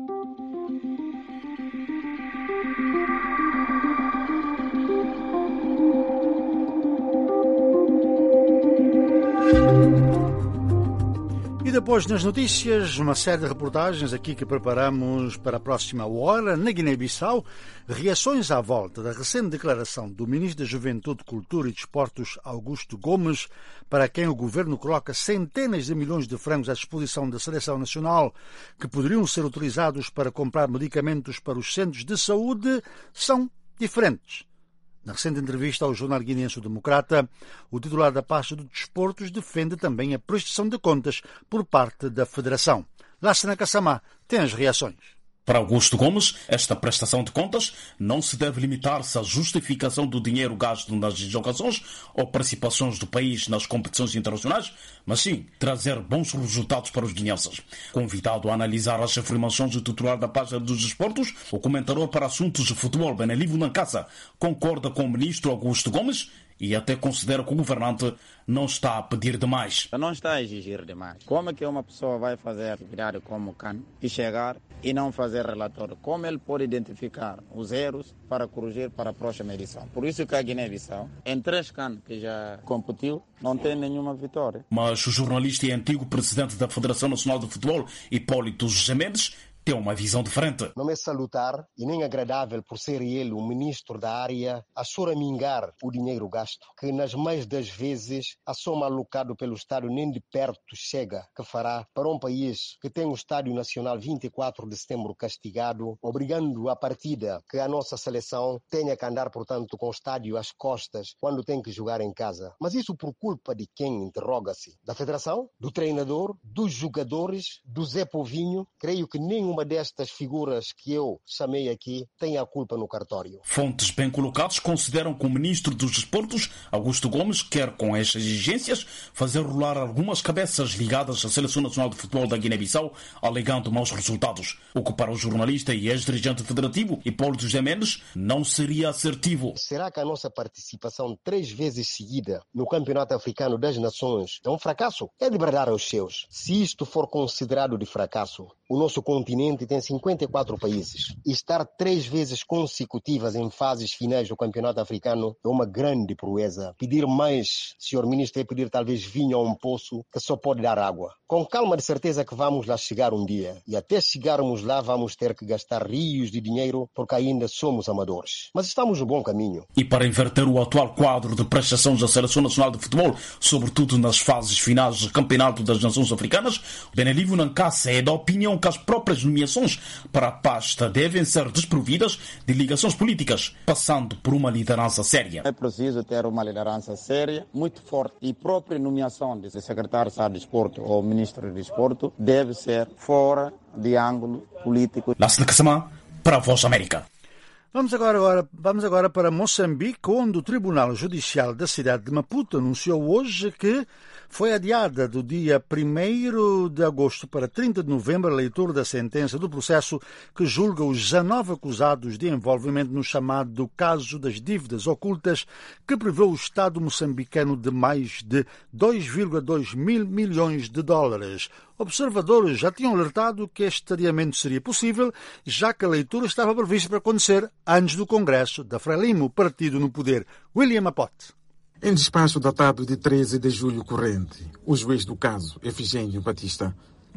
E depois, nas notícias, uma série de reportagens aqui que preparamos para a próxima hora. Na Guiné-Bissau, reações à volta da recente declaração do Ministro da Juventude, Cultura e Desportos, Augusto Gomes, para quem o governo coloca centenas de milhões de francos à disposição da Seleção Nacional, que poderiam ser utilizados para comprar medicamentos para os centros de saúde, são diferentes. Na recente entrevista ao jornal guineense O Democrata, o titular da pasta dos desportos defende também a prestação de contas por parte da Federação. Lassana Kassamá tem as reações. Para Augusto Gomes, esta prestação de contas não se deve limitar-se à justificação do dinheiro gasto nas deslocações ou participações do país nas competições internacionais, mas sim trazer bons resultados para os guineenses. Convidado a analisar as afirmações do titular da pasta dos desportos, o comentador para assuntos de futebol, Benelivo Nankassa, concorda com o ministro Augusto Gomes e até considera que o governante não está a pedir demais. Não está a exigir demais. Como é que uma pessoa vai fazer atividade como C A N e chegar e não fazer relatório? Como ele pode identificar os erros para corrigir para a próxima edição? Por isso que a Guiné-Bissau, em três C A N que já competiu, não tem nenhuma vitória. Mas o jornalista e antigo presidente da Federação Nacional de Futebol, Hipólito José Mendes, tem uma visão diferente. Não é salutar e nem agradável por ser ele o ministro da área a choramingar o dinheiro gasto, que nas mais das vezes a soma alocada pelo Estado nem de perto chega, que fará para um país que tem o Estádio Nacional vinte e quatro de setembro castigado, obrigando a partida que a nossa seleção tenha que andar, portanto, com o estádio às costas quando tem que jogar em casa. Mas isso por culpa de quem? Interroga-se. Da Federação? Do treinador? Dos jogadores? Do Zé Povinho? Creio que nem uma destas figuras que eu chamei aqui tem a culpa no cartório. Fontes bem colocadas consideram que o ministro dos Desportos, Augusto Gomes, quer com estas exigências fazer rolar algumas cabeças ligadas à Seleção Nacional de Futebol da Guiné-Bissau, alegando maus resultados, o que para o jornalista e ex-dirigente federativo Hipólito José Mendes não seria assertivo. Será que a nossa participação três vezes seguida no Campeonato Africano das Nações é um fracasso? É de bradar aos seus. Se isto for considerado de fracasso, o nosso continente tem cinquenta e quatro países. E estar três vezes consecutivas em fases finais do Campeonato Africano é uma grande proeza. Pedir mais, senhor Ministro, é pedir talvez vinho a um poço que só pode dar água. Com calma, de certeza que vamos lá chegar um dia. E até chegarmos lá, vamos ter que gastar rios de dinheiro porque ainda somos amadores. Mas estamos no bom caminho. E para inverter o atual quadro de prestações da Seleção Nacional de Futebol, sobretudo nas fases finais do Campeonato das Nações Africanas, Benelivo Nankassa é da opinião que as próprias nomeações para a pasta devem ser desprovidas de ligações políticas, passando por uma liderança séria. É preciso ter uma liderança séria, muito forte, e a própria nomeação de secretário de Estado de Desporto ou ministro de Desporto deve ser fora de ângulo político. Lassana Kassamá, para a Voz da América. Vamos agora, agora, vamos agora para Moçambique, onde o Tribunal Judicial da cidade de Maputo anunciou hoje que foi adiada do dia primeiro de agosto para trinta de novembro a leitura da sentença do processo que julga os dezanove acusados de envolvimento no chamado caso das dívidas ocultas, que prevê o Estado moçambicano de mais de dois vírgula dois mil milhões de dólares. Observadores já tinham alertado que este adiamento seria possível, já que a leitura estava prevista para acontecer antes do Congresso da Frelimo, partido no poder. William Apote. Em despacho datado de treze de julho corrente, o juiz do caso, Efigênio Batista,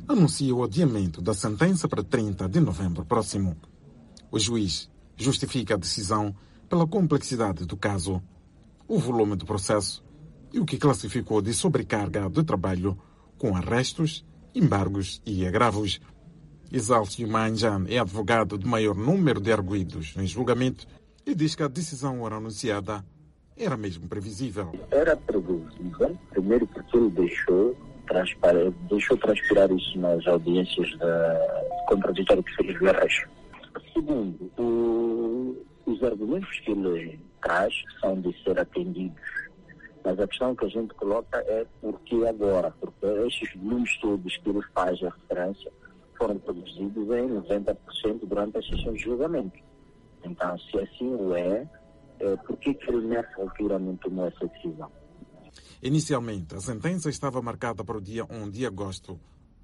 anuncia o adiamento da sentença para trinta de novembro próximo. O juiz justifica a decisão pela complexidade do caso, o volume do processo e o que classificou de sobrecarga de trabalho, com arrestos, embargos e agravos. Exálcio Manjan é advogado do maior número de arguidos em julgamento e diz que a decisão ora anunciada era mesmo previsível. Era previsível, primeiro porque ele deixou, transpar... deixou transpirar isso nas audiências da contraditório que fez Guerras. Segundo, o... os argumentos que ele traz são de ser atendidos. Mas a questão que a gente coloca é por que agora? Porque estes volumes todos que ele faz a referência foram produzidos em noventa por cento durante as sessões de julgamento. Então, se assim o é, é por que ele nessa altura não tomou essa decisão? Inicialmente, a sentença estava marcada para o dia primeiro de agosto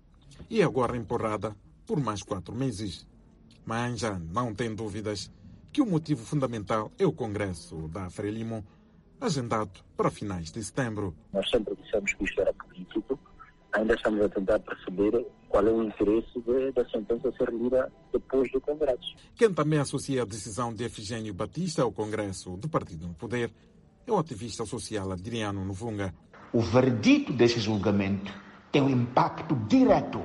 e agora empurrada por mais quatro meses. Mas já não tem dúvidas que o motivo fundamental é o Congresso da Frelimo, agendado para finais de setembro. Nós sempre dissemos que isto era político, ainda estamos a tentar perceber qual é o interesse de, da sentença ser lida depois do Congresso. Quem também associa a decisão de Efigênio Batista ao Congresso do Partido no Poder é o ativista social Adriano Novunga. O verdito desse julgamento tem um impacto direto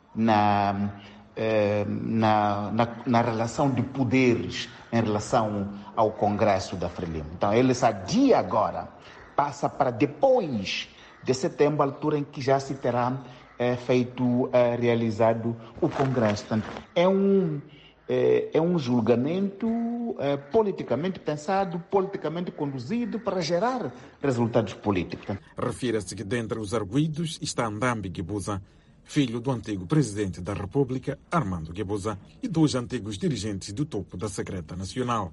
na, eh, na, na, na relação de poderes em relação ao Congresso da Frelimo. Então, ele se adia agora, passa para depois de setembro, a altura em que já se terá é, feito, é, realizado o Congresso. Portanto, é um, é, é um julgamento é, politicamente pensado, politicamente conduzido para gerar resultados políticos. Refira-se que dentre os arguidos está Ndambi Guebuza, filho do antigo presidente da República, Armando Guebuza, e dos antigos dirigentes do topo da Secreta Nacional.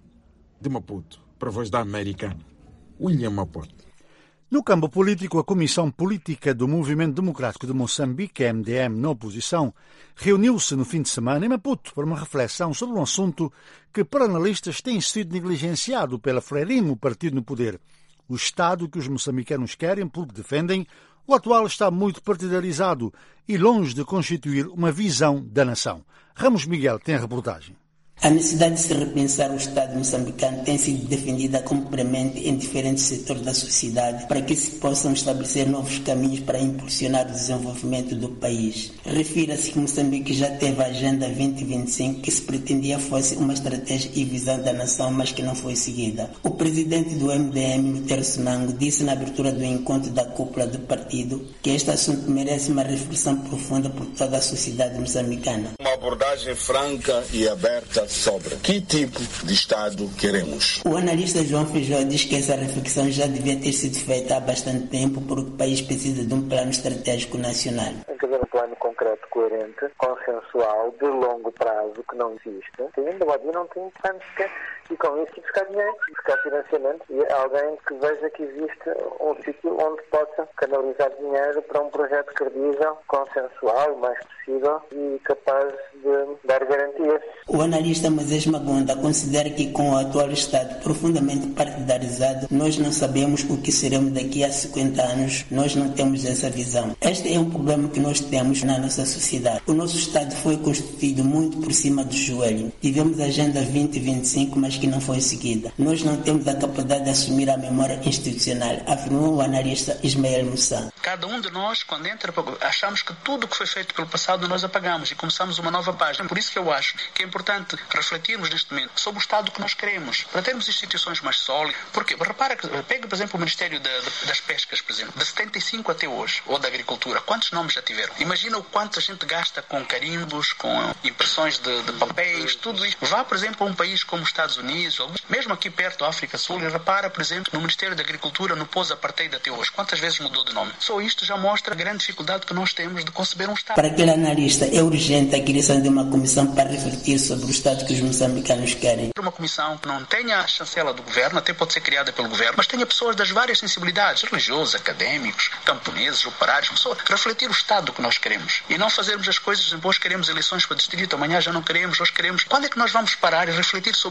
De Maputo, para a Voz da América, William Maputo. No campo político, a Comissão Política do Movimento Democrático de Moçambique, M D M, na oposição, reuniu-se no fim de semana em Maputo para uma reflexão sobre um assunto que, para analistas, tem sido negligenciado pela Frelimo, partido no poder. O Estado que os moçambicanos querem porque defendem, o atual está muito partidarizado e longe de constituir uma visão da nação. Ramos Miguel tem a reportagem. A necessidade de se repensar o Estado moçambicano tem sido defendida como premente em diferentes setores da sociedade para que se possam estabelecer novos caminhos para impulsionar o desenvolvimento do país. Refira-se que Moçambique já teve a Agenda vinte vinte e cinco, que se pretendia fosse uma estratégia e visão da nação, mas que não foi seguida. O presidente do M D M, Lutero Sonango, disse na abertura do encontro da cúpula do partido que este assunto merece uma reflexão profunda por toda a sociedade moçambicana. Uma abordagem franca e aberta sobre que tipo de Estado queremos. O analista João Feijó diz que essa reflexão já devia ter sido feita há bastante tempo, porque o país precisa de um plano estratégico nacional. Tem que haver um plano concreto, coerente, consensual, de longo prazo, que não existe. E ainda hoje não tem plano sequer. E com isso buscar dinheiro, buscar financiamento e alguém que veja que existe um sítio onde possa canalizar dinheiro para um projeto credível, consensual, o mais possível e capaz de dar garantias. O analista Moisés Magunda considera que com o atual Estado profundamente partidarizado, nós não sabemos o que seremos daqui a cinquenta anos, nós não temos essa visão. Este é um problema que nós temos na nossa sociedade. O nosso Estado foi constituído muito por cima do joelho. Tivemos a Agenda vinte vinte e cinco, mas que não foi seguida. Nós não temos a capacidade de assumir a memória institucional, afirmou o analista Ismael Moussa. Cada um de nós, quando entra, achamos que tudo o que foi feito pelo passado nós apagamos e começamos uma nova página. Por isso que eu acho que é importante refletirmos neste momento sobre o Estado que nós queremos, para termos instituições mais sólidas. Porque, repara, pega, por exemplo, o Ministério de, de, das Pescas, por exemplo, de setenta e cinco até hoje, ou da Agricultura, quantos nomes já tiveram? Imagina o quanto a gente gasta com carimbos, com impressões de, de papéis, tudo isso. Vá, por exemplo, a um país como os Estados Unidos, mesmo aqui perto da África Sul, e repara, por exemplo, no Ministério da Agricultura, no pós-apartheid até hoje, quantas vezes mudou de nome? Só isto já mostra a grande dificuldade que nós temos de conceber um Estado. Para aquele analista, é urgente a criação de uma comissão para refletir sobre o Estado que os moçambicanos querem. Uma comissão que não tenha a chancela do governo, até pode ser criada pelo governo, mas tenha pessoas das várias sensibilidades, religiosos, académicos, camponeses, operários, pessoas, refletir o Estado que nós queremos. E não fazermos as coisas, hoje queremos eleições para distrito, amanhã já não queremos, hoje queremos. Quando é que nós vamos parar e refletir sobre o Estado?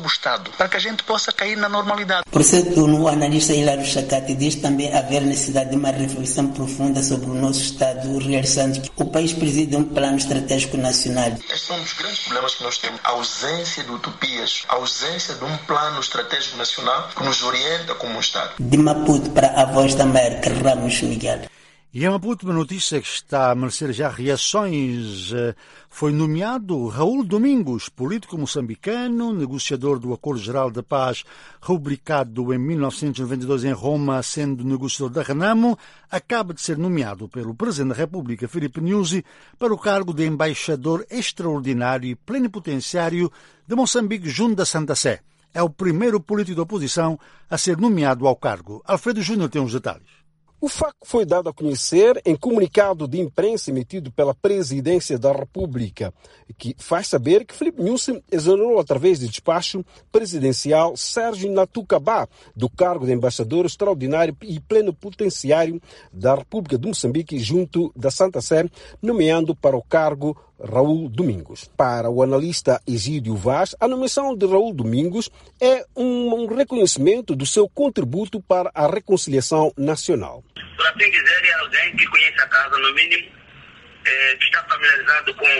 Estado, para que a gente possa cair na normalidade. Por seu turno, o analista Hilário Chacate diz também haver necessidade de uma reflexão profunda sobre o nosso Estado, realizando que o país preside um plano estratégico nacional. Este é um dos grandes problemas que nós temos, a ausência de utopias, a ausência de um plano estratégico nacional que nos orienta como um Estado. De Maputo para a Voz da América, Ramos Miguel. E em Maputo, uma notícia que está a merecer já reações. Foi nomeado Raul Domingos, político moçambicano, negociador do Acordo Geral da Paz, rubricado em mil novecentos e noventa e dois em Roma, sendo negociador da Renamo, acaba de ser nomeado pelo Presidente da República, Filipe Nyusi, para o cargo de embaixador extraordinário e plenipotenciário de Moçambique junto da Santa Sé. É o primeiro político da oposição a ser nomeado ao cargo. Alfredo Júnior tem os detalhes. O facto foi dado a conhecer em comunicado de imprensa emitido pela Presidência da República, que faz saber que Filipe Nyusi exonerou através de despacho presidencial Sérgio Natucabá do cargo de embaixador extraordinário e plenipotenciário da República de Moçambique junto da Santa Sé, nomeando para o cargo Raul Domingos. Para o analista Egídio Vaz, a nomeação de Raul Domingos é um, um reconhecimento do seu contributo para a reconciliação nacional. Por assim dizer, é alguém que conhece a casa, no mínimo, é, que está familiarizado com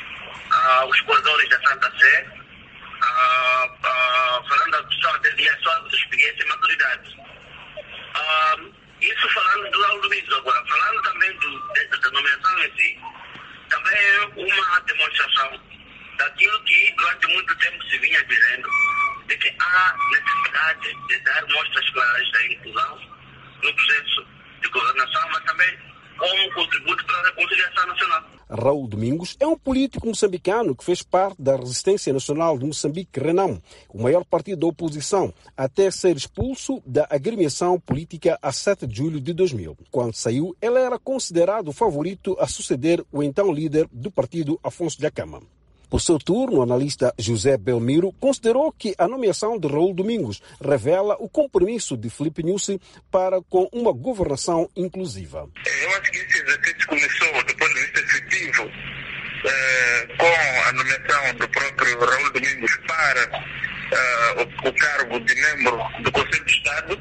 ah, os corredores da Santa Sé, ah, ah, falando só de a sua experiência e maturidade. Ah, isso falando do Raul Domingos agora, falando também do, da nomeação em si, também é uma demonstração daquilo que durante muito tempo se vinha dizendo, de que há necessidade de dar mostras claras da inclusão no processo de governação, mas também como contributo para a reconciliação nacional. Raul Domingos é um político moçambicano que fez parte da Resistência Nacional de Moçambique, Renamo, o maior partido da oposição, até ser expulso da agremiação política a sete de julho de dois mil. Quando saiu, ele era considerado o favorito a suceder o então líder do partido, Afonso Dhlakama. Por seu turno, o analista José Belmiro considerou que a nomeação de Raul Domingos revela o compromisso de Filipe Nyusi para com uma governação inclusiva. Eu acho que esse exercício começou, do ponto de vista efetivo, eh, com a nomeação do próprio Raul Domingos para eh, o, o cargo de membro do Conselho de Estado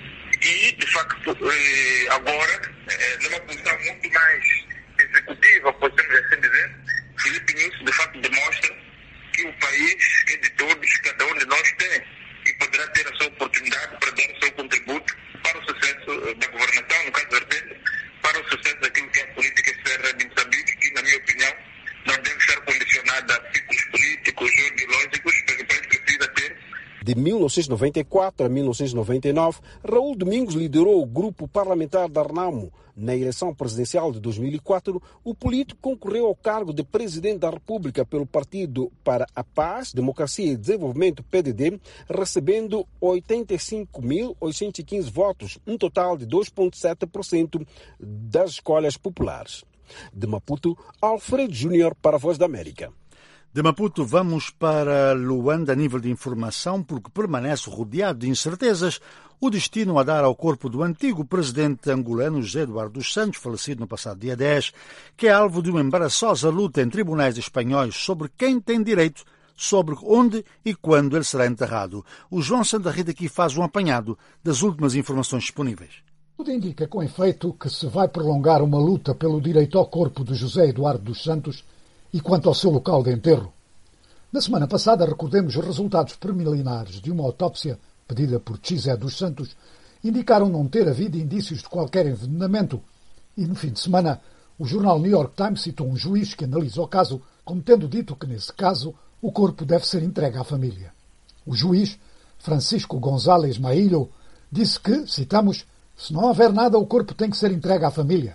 e, de facto, eh, agora, eh, numa posição muito mais executiva, podemos assim dizer, Filipe Nyusi, de facto, demonstra que o país é de todos, cada um de nós tem, e poderá ter a sua oportunidade para dar o seu contributo para o sucesso da governação, no caso vertente, para o sucesso daquilo que é a política externa de Moçambique, que, na minha opinião, não deve estar condicionada a ciclos políticos ou ideológicos, porque o país precisa ter. De mil novecentos e noventa e quatro a mil novecentos e noventa e nove, Raul Domingos liderou o grupo parlamentar da Renamo. Na eleição presidencial de dois mil e quatro, o político concorreu ao cargo de presidente da República pelo Partido para a Paz, Democracia e Desenvolvimento, P D D, recebendo oitenta e cinco mil oitocentos e quinze votos, um total de dois vírgula sete por cento das escolhas populares. De Maputo, Alfredo Júnior para a Voz da América. De Maputo vamos para Luanda a nível de informação, porque permanece rodeado de incertezas o destino a dar ao corpo do antigo presidente angolano José Eduardo dos Santos, falecido no passado dia dez, que é alvo de uma embaraçosa luta em tribunais espanhóis sobre quem tem direito, sobre onde e quando ele será enterrado. O João Santa Rita aqui faz um apanhado das últimas informações disponíveis. Tudo indica com efeito que se vai prolongar uma luta pelo direito ao corpo de José Eduardo dos Santos e quanto ao seu local de enterro. Na semana passada, recordemos, os resultados preliminares de uma autópsia pedida por José dos Santos indicaram não ter havido indícios de qualquer envenenamento. E no fim de semana, o jornal New York Times citou um juiz que analisa o caso como tendo dito que, nesse caso, o corpo deve ser entregue à família. O juiz, Francisco González Mailho, disse que, citamos, se não houver nada, o corpo tem que ser entregue à família.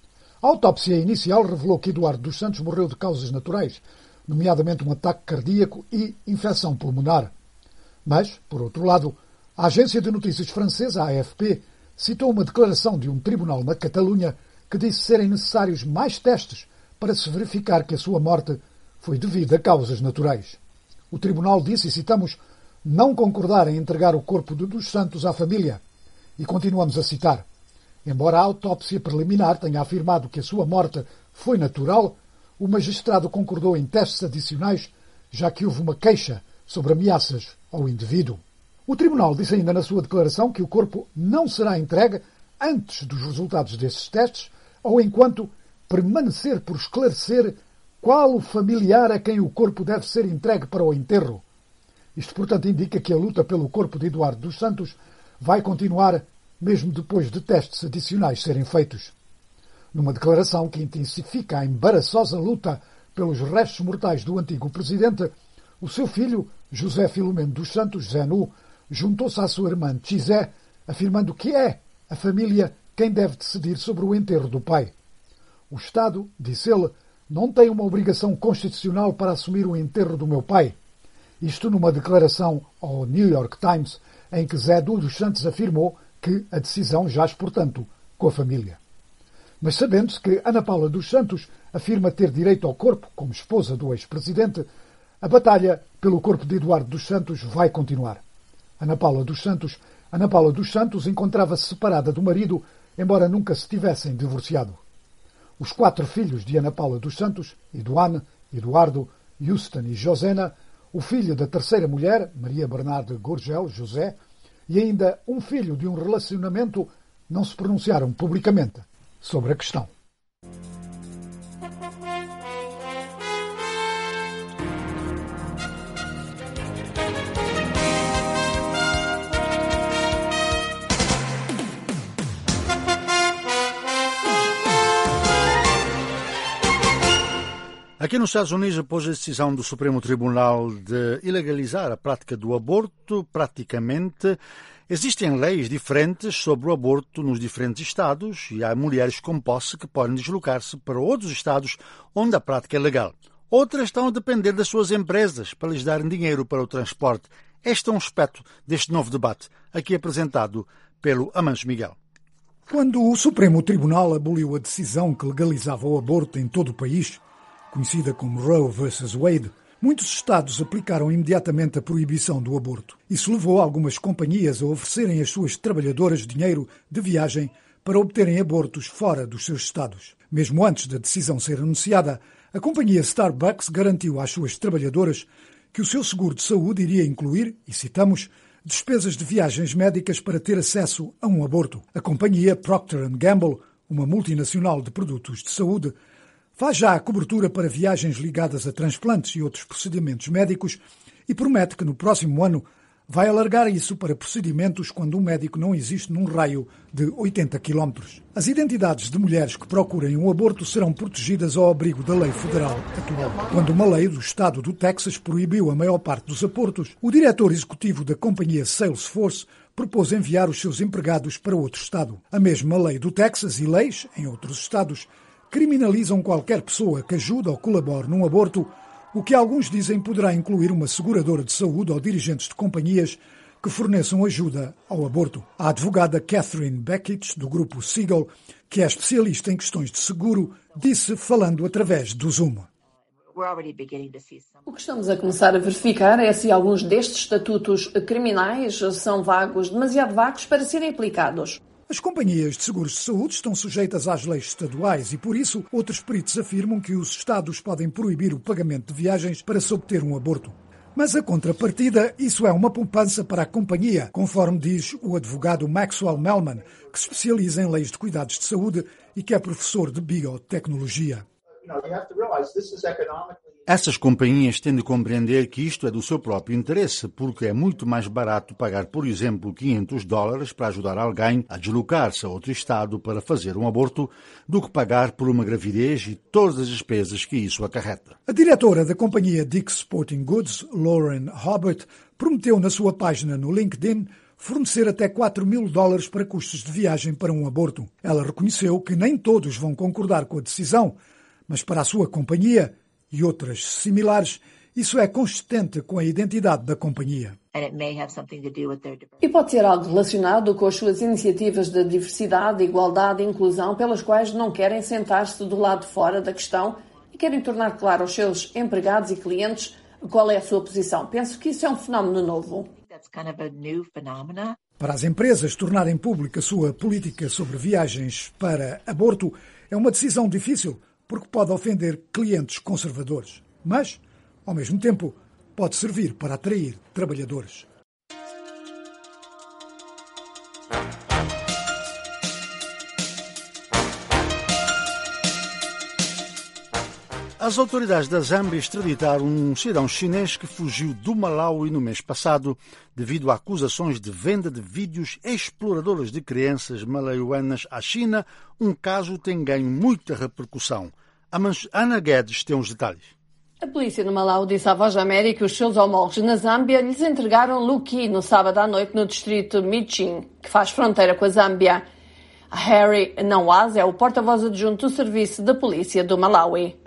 A autópsia inicial revelou que Eduardo dos Santos morreu de causas naturais, nomeadamente um ataque cardíaco e infecção pulmonar. Mas, por outro lado, a agência de notícias francesa, A F P, citou uma declaração de um tribunal na Catalunha que disse serem necessários mais testes para se verificar que a sua morte foi devida a causas naturais. O tribunal disse, e citamos, não concordar em entregar o corpo de dos Santos à família. E continuamos a citar. Embora a autópsia preliminar tenha afirmado que a sua morte foi natural, o magistrado concordou em testes adicionais, já que houve uma queixa sobre ameaças ao indivíduo. O Tribunal disse ainda na sua declaração que o corpo não será entregue antes dos resultados desses testes ou enquanto permanecer por esclarecer qual o familiar a quem o corpo deve ser entregue para o enterro. Isto, portanto, indica que a luta pelo corpo de Eduardo dos Santos vai continuar mesmo depois de testes adicionais serem feitos. Numa declaração que intensifica a embaraçosa luta pelos restos mortais do antigo presidente, o seu filho, José Filomeno dos Santos, Zenu, juntou-se à sua irmã Chizé, afirmando que é a família quem deve decidir sobre o enterro do pai. O Estado, disse ele, não tem uma obrigação constitucional para assumir o enterro do meu pai. Isto numa declaração ao New York Times, em que Zé dos Santos afirmou que a decisão jaz, portanto, com a família. Mas sabendo-se que Ana Paula dos Santos afirma ter direito ao corpo como esposa do ex-presidente, a batalha pelo corpo de Eduardo dos Santos vai continuar. Ana Paula dos Santos, Ana Paula dos Santos encontrava-se separada do marido, embora nunca se tivessem divorciado. Os quatro filhos de Ana Paula dos Santos, Eduane, Eduardo, Houston e Josena, o filho da terceira mulher, Maria Bernardo Gurgel, José, e ainda um filho de um relacionamento, não se pronunciaram publicamente sobre a questão. Aqui nos Estados Unidos, após a decisão do Supremo Tribunal de ilegalizar a prática do aborto, praticamente existem leis diferentes sobre o aborto nos diferentes estados e há mulheres com posse que podem deslocar-se para outros estados onde a prática é legal. Outras estão a depender das suas empresas para lhes darem dinheiro para o transporte. Este é um aspecto deste novo debate, aqui apresentado pelo Amancio Miguel. Quando o Supremo Tribunal aboliu a decisão que legalizava o aborto em todo o país, conhecida como Roe versus Wade, muitos estados aplicaram imediatamente a proibição do aborto. Isso levou algumas companhias a oferecerem às suas trabalhadoras dinheiro de viagem para obterem abortos fora dos seus estados. Mesmo antes da decisão ser anunciada, a companhia Starbucks garantiu às suas trabalhadoras que o seu seguro de saúde iria incluir, e citamos, despesas de viagens médicas para ter acesso a um aborto. A companhia Procter and Gamble, uma multinacional de produtos de saúde, faz já a cobertura para viagens ligadas a transplantes e outros procedimentos médicos e promete que no próximo ano vai alargar isso para procedimentos quando um médico não existe num raio de oitenta quilómetros. As identidades de mulheres que procurem um aborto serão protegidas ao abrigo da lei federal atual. Quando uma lei do estado do Texas proibiu a maior parte dos abortos, o diretor executivo da companhia Salesforce propôs enviar os seus empregados para outro estado. A mesma lei do Texas e leis em outros estados criminalizam qualquer pessoa que ajude ou colabore num aborto, o que alguns dizem poderá incluir uma seguradora de saúde ou dirigentes de companhias que forneçam ajuda ao aborto. A advogada Catherine Beckett, do grupo Siegel, que é especialista em questões de seguro, disse falando através do Zoom. O que estamos a começar a verificar é se alguns destes estatutos criminais são vagos, demasiado vagos para serem aplicados. As companhias de seguros de saúde estão sujeitas às leis estaduais e, por isso, outros peritos afirmam que os estados podem proibir o pagamento de viagens para se obter um aborto. Mas a contrapartida, isso é uma poupança para a companhia, conforme diz o advogado Maxwell Melman, que se especializa em leis de cuidados de saúde e que é professor de biotecnologia. Essas companhias têm de compreender que isto é do seu próprio interesse, porque é muito mais barato pagar, por exemplo, quinhentos dólares para ajudar alguém a deslocar-se a outro estado para fazer um aborto, do que pagar por uma gravidez e todas as despesas que isso acarreta. A diretora da companhia Dick's Sporting Goods, Lauren Hobart, prometeu na sua página no LinkedIn fornecer até quatro mil dólares para custos de viagem para um aborto. Ela reconheceu que nem todos vão concordar com a decisão, mas para a sua companhia e outras similares, isso é consistente com a identidade da companhia. E pode ter algo relacionado com as suas iniciativas de diversidade, igualdade e inclusão, pelas quais não querem sentar-se do lado de fora da questão e querem tornar claro aos seus empregados e clientes qual é a sua posição. Penso que isso é um fenómeno novo. Para as empresas tornarem pública a sua política sobre viagens para aborto é uma decisão difícil, porque pode ofender clientes conservadores. Mas, ao mesmo tempo, pode servir para atrair trabalhadores. As autoridades da Zâmbia extraditaram um cidadão chinês que fugiu do Malawi no mês passado devido a acusações de venda de vídeos exploradores de crianças malauianas à China. Um caso tem ganho muita repercussão. A Ana Guedes tem os detalhes. A polícia no Malawi disse à Voz da América que os seus homólogos na Zâmbia lhes entregaram Luki no sábado à noite no distrito Michin, que faz fronteira com a Zâmbia. Harry Nawaz é o porta-voz adjunto do Serviço da Polícia do Malawi.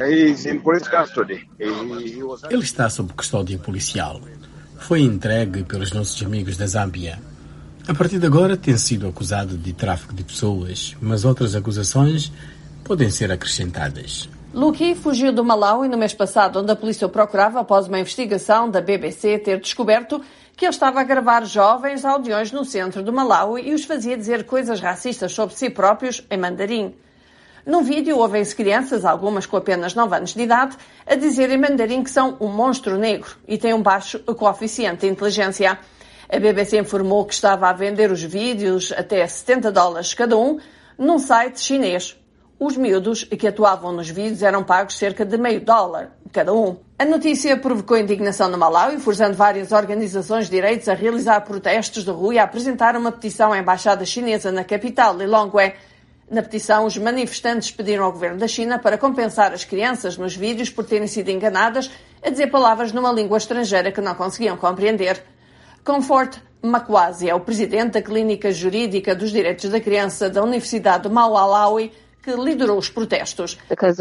Ele está sob custódia policial. Foi entregue pelos nossos amigos da Zâmbia. A partir de agora tem sido acusado de tráfico de pessoas, mas outras acusações podem ser acrescentadas. Luki fugiu do Malawi no mês passado, onde a polícia o procurava após uma investigação da B B C ter descoberto que ele estava a gravar jovens aldeões no centro do Malawi e os fazia dizer coisas racistas sobre si próprios em mandarim. Num vídeo ouvem-se crianças, algumas com apenas nove anos de idade, a dizer em mandarim que são um monstro negro e têm um baixo coeficiente de inteligência. A B B C informou que estava a vender os vídeos até setenta dólares cada um num site chinês. Os miúdos que atuavam nos vídeos eram pagos cerca de meio dólar cada um. A notícia provocou indignação no Malawi, forçando várias organizações de direitos a realizar protestos de rua e a apresentar uma petição à embaixada chinesa na capital, Lilongwe. Na petição, os manifestantes pediram ao governo da China para compensar as crianças nos vídeos por terem sido enganadas a dizer palavras numa língua estrangeira que não conseguiam compreender. Comfort Makwazi é o presidente da Clínica Jurídica dos Direitos da Criança da Universidade do Malawi, que liderou os protestos.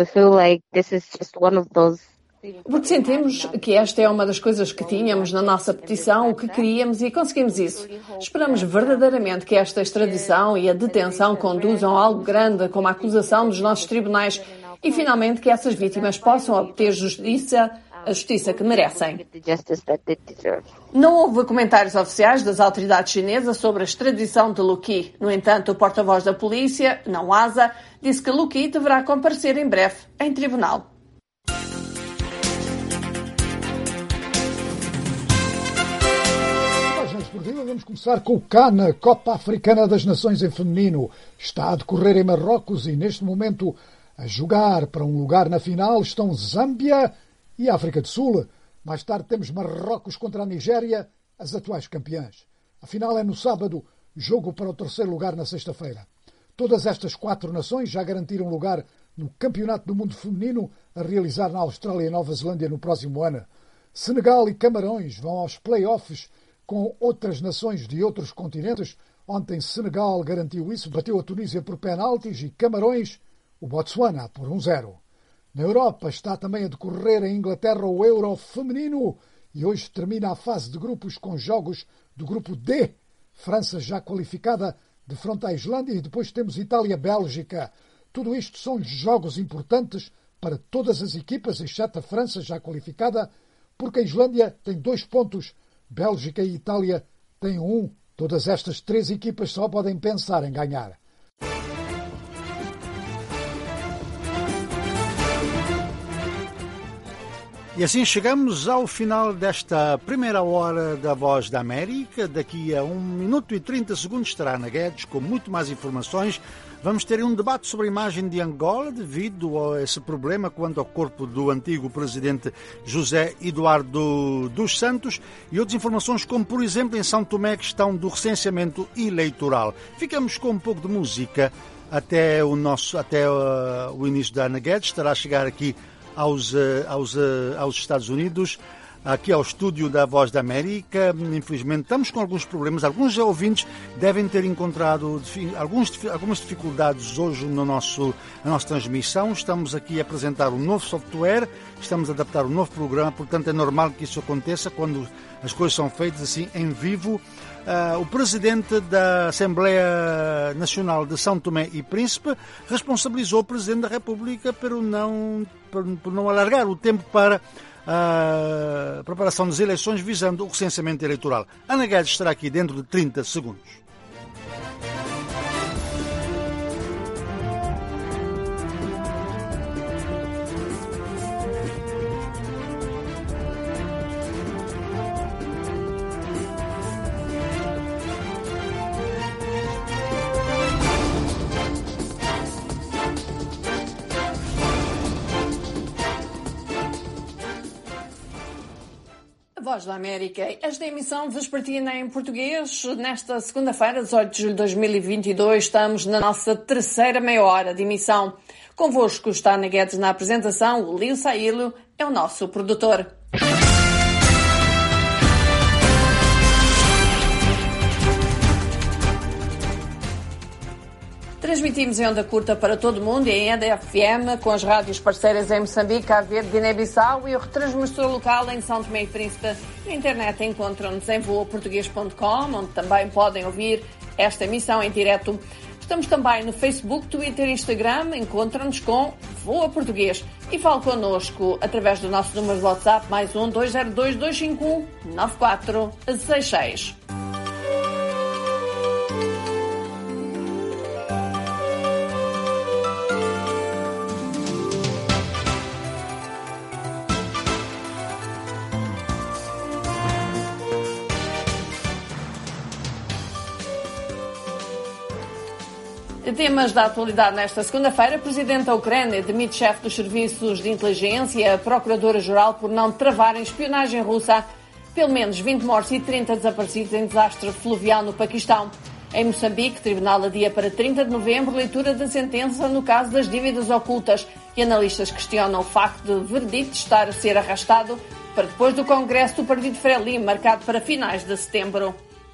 Porque sentimos que esta é uma das coisas que tínhamos na nossa petição, o que queríamos e conseguimos isso. Esperamos verdadeiramente que esta extradição e a detenção conduzam a algo grande, como a acusação dos nossos tribunais, e finalmente que essas vítimas possam obter justiça, a justiça que merecem. Não houve comentários oficiais das autoridades chinesas sobre a extradição de Luki. No entanto, o porta-voz da polícia, Nawaz, disse que Luki deverá comparecer em breve em tribunal. Vamos começar com o CAN, Copa Africana das Nações em feminino. Está a decorrer em Marrocos e neste momento a jogar para um lugar na final estão Zâmbia e África do Sul. Mais tarde temos Marrocos contra a Nigéria, as atuais campeãs. A final é no sábado, jogo para o terceiro lugar na sexta-feira. Todas estas quatro nações já garantiram lugar no Campeonato do Mundo Feminino a realizar na Austrália e Nova Zelândia no próximo ano. Senegal e Camarões vão aos play-offs com outras nações de outros continentes. Ontem Senegal garantiu isso, bateu a Tunísia por penaltis e Camarões o Botsuana por um zero. Na Europa está também a decorrer em Inglaterra o Euro feminino e hoje termina a fase de grupos com jogos do grupo D. França já qualificada defronte à Islândia e depois temos Itália-Bélgica. Tudo isto são jogos importantes para todas as equipas, exceto a França já qualificada, porque a Islândia tem dois pontos, Bélgica e Itália têm um. Todas estas três equipas só podem pensar em ganhar. E assim chegamos ao final desta primeira hora da Voz da América. Daqui a um minuto e trinta segundos estará Ana Guedes com muito mais informações. Vamos ter um debate sobre a imagem de Angola devido a esse problema quanto ao corpo do antigo presidente José Eduardo dos Santos e outras informações como, por exemplo, em São Tomé, a questão do recenseamento eleitoral. Ficamos com um pouco de música até o, nosso, até uh, o início da Ana Guedes. Estará a chegar aqui aos, uh, aos, uh, aos Estados Unidos, aqui ao estúdio da Voz da América. Infelizmente estamos com alguns problemas, alguns ouvintes devem ter encontrado alguns, algumas dificuldades hoje no nosso, na nossa transmissão. Estamos aqui a apresentar um novo software, estamos a adaptar um novo programa, portanto é normal que isso aconteça quando as coisas são feitas assim em vivo. Uh, o presidente da Assembleia Nacional de São Tomé e Príncipe responsabilizou o presidente da República por não, por, por não alargar o tempo para a preparação das eleições visando o recenseamento eleitoral. Ana Guedes estará aqui dentro de trinta segundos. Voz da América. Esta emissão vespertina em português, nesta segunda-feira, dezoito de julho de dois mil e vinte e dois, estamos na nossa terceira meia hora de emissão. Convosco está Ana Guedes na apresentação, o Lio Saílio é o nosso produtor. Transmitimos em onda curta para todo o mundo e em E D F M, com as rádios parceiras em Moçambique, Cabo Verde, Guiné-Bissau e o retransmissor local em São Tomé e Príncipe. Na internet encontram-nos em voa português ponto com, onde também podem ouvir esta emissão em direto. Estamos também no Facebook, Twitter e Instagram, encontram-nos com Voa Português. E fale connosco através do nosso número de WhatsApp, mais um dois zero dois, dois cinco um, nove quatro seis seis. Temas da atualidade nesta segunda-feira. O presidente da Ucrânia demite chefe dos serviços de inteligência e a procuradora-geral por não travarem espionagem russa. Pelo menos vinte mortos e trinta desaparecidos em desastre fluvial no Paquistão. Em Moçambique, o tribunal adia para trinta de novembro leitura da sentença no caso das dívidas ocultas e analistas questionam o facto de o veredicto estar a ser arrastado para depois do Congresso do Partido Frelimo, marcado para finais de setembro.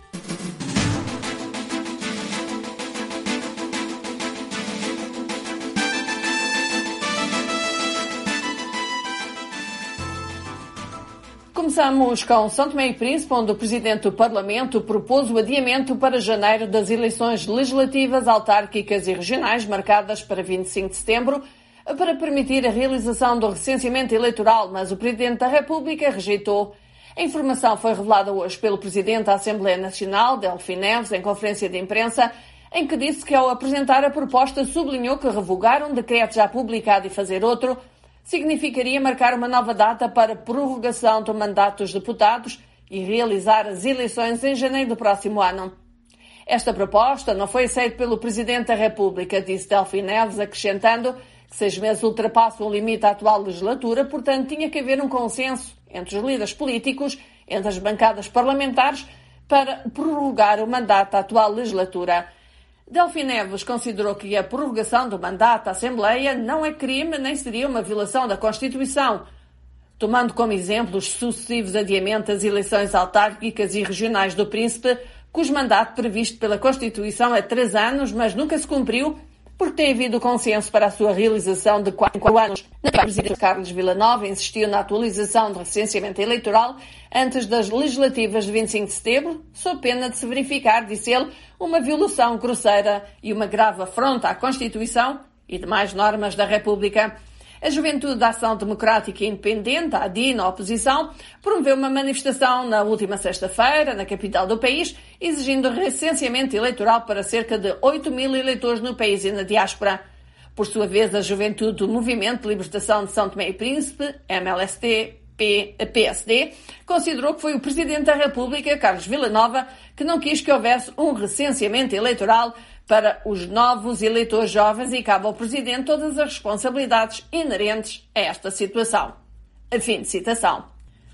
Começamos com São Tomé e Príncipe, onde o Presidente do Parlamento propôs o adiamento para janeiro das eleições legislativas, autárquicas e regionais, marcadas para vinte e cinco de setembro, para permitir a realização do recenseamento eleitoral, mas o Presidente da República rejeitou. A informação foi revelada hoje pelo Presidente da Assembleia Nacional, Delfim Neves, em conferência de imprensa, em que disse que, ao apresentar a proposta, sublinhou que revogar um decreto já publicado e fazer outro significaria marcar uma nova data para prorrogação do mandato dos deputados e realizar as eleições em janeiro do próximo ano. Esta proposta não foi aceita pelo Presidente da República, disse Delfim Neves, acrescentando que seis meses ultrapassam o limite da atual legislatura, portanto tinha que haver um consenso entre os líderes políticos, entre as bancadas parlamentares, para prorrogar o mandato da atual legislatura. Delfim Neves considerou que a prorrogação do mandato da Assembleia não é crime nem seria uma violação da Constituição, tomando como exemplo os sucessivos adiamentos das eleições autárquicas e regionais do Príncipe, cujo mandato previsto pela Constituição é três anos, mas nunca se cumpriu, porque tem havido consenso para a sua realização de quatro anos. O presidente Carlos Villanova insistiu na atualização do recenseamento eleitoral antes das legislativas de vinte e cinco de setembro, sob pena de se verificar, disse ele, uma violação grosseira e uma grave afronta à Constituição e demais normas da República. A Juventude da Ação Democrática e Independente, a ADI, na oposição, promoveu uma manifestação na última sexta-feira, na capital do país, exigindo recenseamento eleitoral para cerca de oito mil eleitores no país e na diáspora. Por sua vez, a Juventude do Movimento de Libertação de São Tomé e Príncipe, M L S T, P S D, considerou que foi o Presidente da República, Carlos Villanova, que não quis que houvesse um recenseamento eleitoral para os novos eleitores jovens e cabe ao Presidente todas as responsabilidades inerentes a esta situação. A fim de citação.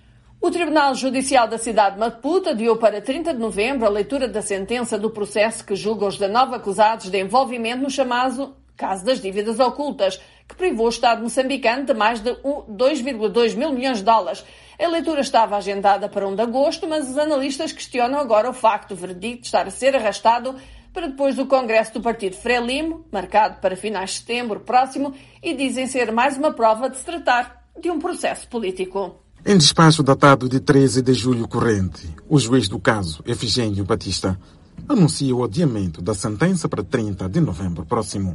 O Tribunal Judicial da cidade de Maputo adiou para trinta de novembro a leitura da sentença do processo que julga os dezenove acusados de envolvimento no chamado caso das dívidas ocultas, que privou o Estado moçambicano de mais de dois vírgula dois mil milhões de dólares. A leitura estava agendada para um de agosto, mas os analistas questionam agora o facto do veredicto estar a ser arrastado para depois do Congresso do Partido Frelimo, marcado para finais de setembro próximo, e dizem ser mais uma prova de se tratar de um processo político. Em despacho datado de treze de julho corrente, o juiz do caso, Efigênio Batista, anuncia o adiamento da sentença para trinta de novembro próximo.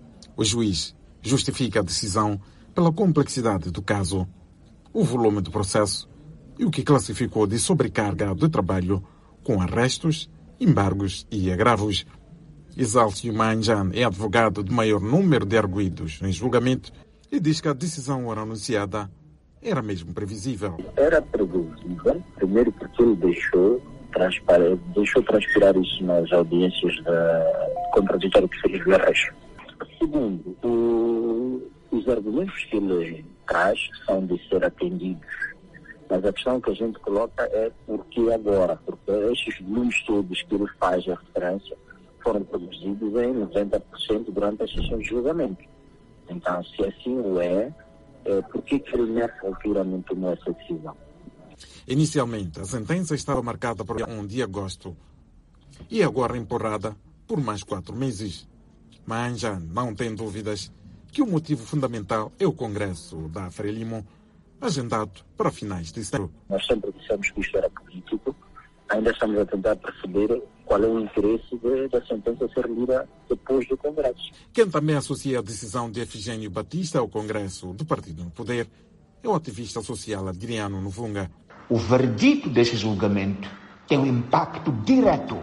O juiz justifica a decisão pela complexidade do caso, o volume do processo e o que classificou de sobrecarga de trabalho com arrestos, embargos e agravos. Isálcio Manjan é advogado de maior número de arguidos em julgamento e diz que a decisão ora anunciada era mesmo previsível. Era previsível, primeiro porque ele deixou, transpar... deixou transpirar isso nas audiências da contraditório que fez o arresto. Segundo, o... os argumentos que ele traz são de ser atendidos Mas a questão que a gente coloca é por que agora? Porque estes volumes todos que ele faz a referência foram produzidos em noventa por cento durante a sessão de julgamento. Então, se assim o é, é por que ele nessa altura não tomou essa decisão? Inicialmente, a sentença estava marcada para um de agosto e agora empurrada por mais quatro meses. Mas já não tem dúvidas que o motivo fundamental é o Congresso da Frelimo, agendado para finais de setembro. Nós sempre dissemos que isto era político, ainda estamos a tentar perceber qual é o interesse de, da sentença ser lida depois do Congresso. Quem também associa a decisão de Efigênio Batista ao Congresso do Partido no Poder é o ativista social Adriano Novunga. O verdito deste julgamento tem um impacto direto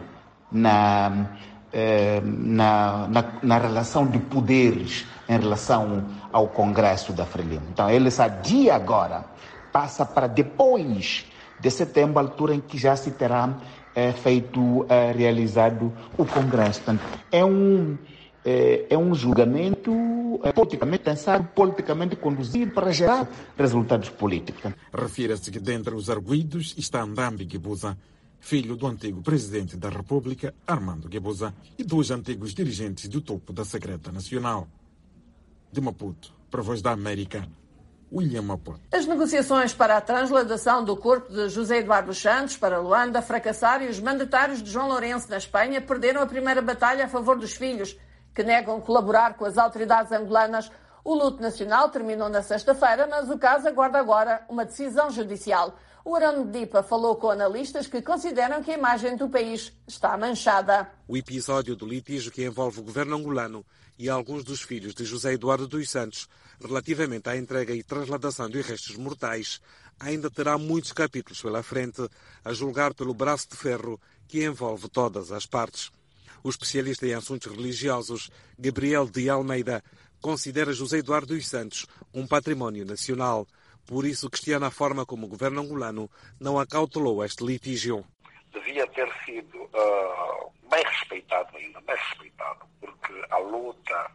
na, eh, na, na, na relação de poderes em relação ao Congresso da Frelimo. Então, ele se adia agora, passa para depois de setembro, a altura em que já se terá eh, feito, eh, realizado o Congresso. Portanto, é um, eh, é um julgamento eh, politicamente pensado, politicamente conduzido para gerar resultados políticos. Refira-se que dentre os arguidos está Ndambi Guebuza, filho do antigo presidente da República, Armando Guebuza, e dos antigos dirigentes do topo da Secreta Nacional. De Maputo, para a Voz da América, William Maputo. As negociações para a transladação do corpo de José Eduardo Santos para Luanda fracassaram e os mandatários de João Lourenço, na Espanha, perderam a primeira batalha a favor dos filhos, que negam colaborar com as autoridades angolanas. O luto nacional terminou na sexta-feira, mas o caso aguarda agora uma decisão judicial. O Arão Dipa falou com analistas que consideram que a imagem do país está manchada. O episódio do litígio que envolve o governo angolano e alguns dos filhos de José Eduardo dos Santos, relativamente à entrega e transladação de restos mortais, ainda terá muitos capítulos pela frente, a julgar pelo braço de ferro que envolve todas as partes. O especialista em assuntos religiosos, Gabriel de Almeida, considera José Eduardo dos Santos um património nacional. Por isso questiona a forma como o governo angolano não acautelou este litígio. Devia ter sido uh, bem respeitado ainda, bem respeitado, porque a luta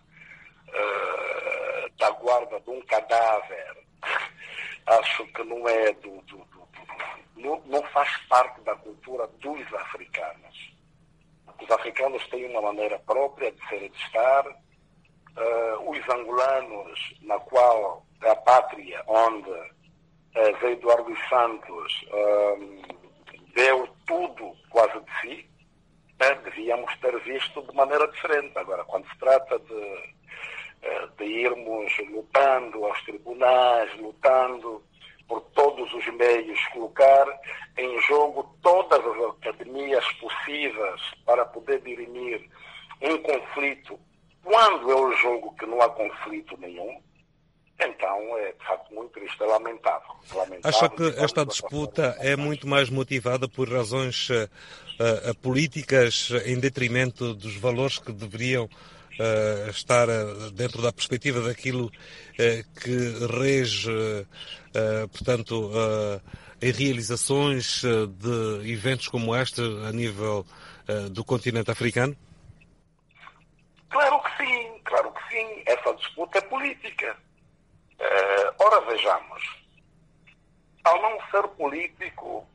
uh, da guarda de um cadáver acho que não é do, do, do, do não, não faz parte da cultura dos africanos. Os africanos têm uma maneira própria de ser e de estar. Uh, os angolanos, na qual a pátria onde uh, Zé Eduardo dos Santos uh, deu tudo quase de si, uh, devíamos ter visto de maneira diferente. Agora, quando se trata de, uh, de irmos lutando aos tribunais, lutando por todos os meios, colocar em jogo todas as academias possíveis para poder dirimir um conflito, quando eu julgo que não há conflito nenhum, então é de facto muito triste, é lamentável. lamentável Acha que esta disputa é muito mais motivada por razões uh, uh, políticas em detrimento dos valores que deveriam uh, estar uh, dentro da perspectiva daquilo uh, que rege, uh, uh, portanto, uh, em realizações uh, de eventos como este a nível uh, do continente africano? Claro que sim, claro que sim. Essa disputa é política. Uh, ora, vejamos. Ao não ser político,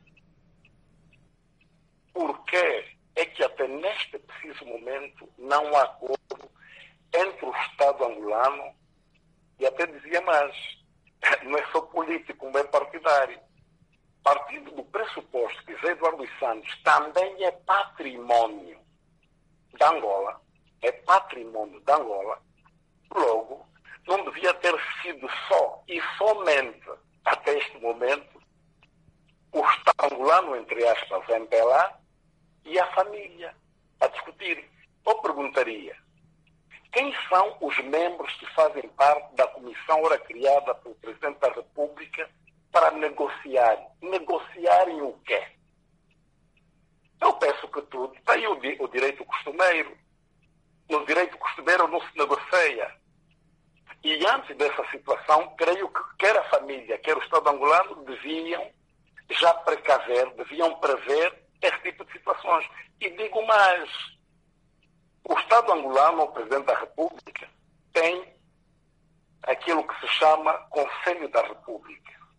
por que é que até neste preciso momento não há acordo entre o Estado angolano e até dizia mais, não é só político, não é partidário. Partindo do pressuposto que Zé Eduardo dos Santos também é patrimônio da Angola, é patrimônio da Angola, logo, não devia ter sido só e somente, até este momento, o Estado angolano, entre aspas, M P L A, e a família a discutir. Eu perguntaria, quem são os membros que fazem parte da comissão ora criada pelo Presidente da República para negociar? Negociarem o quê? Eu penso que tudo, está aí o, di- o direito costumeiro. No direito costumeiro não se negocia. E antes dessa situação, creio que quer a família, quer o Estado angolano, deviam já precaver, deviam prever esse tipo de situações. E digo mais, o Estado angolano, o Presidente da República, tem aquilo que se chama Conselho da República.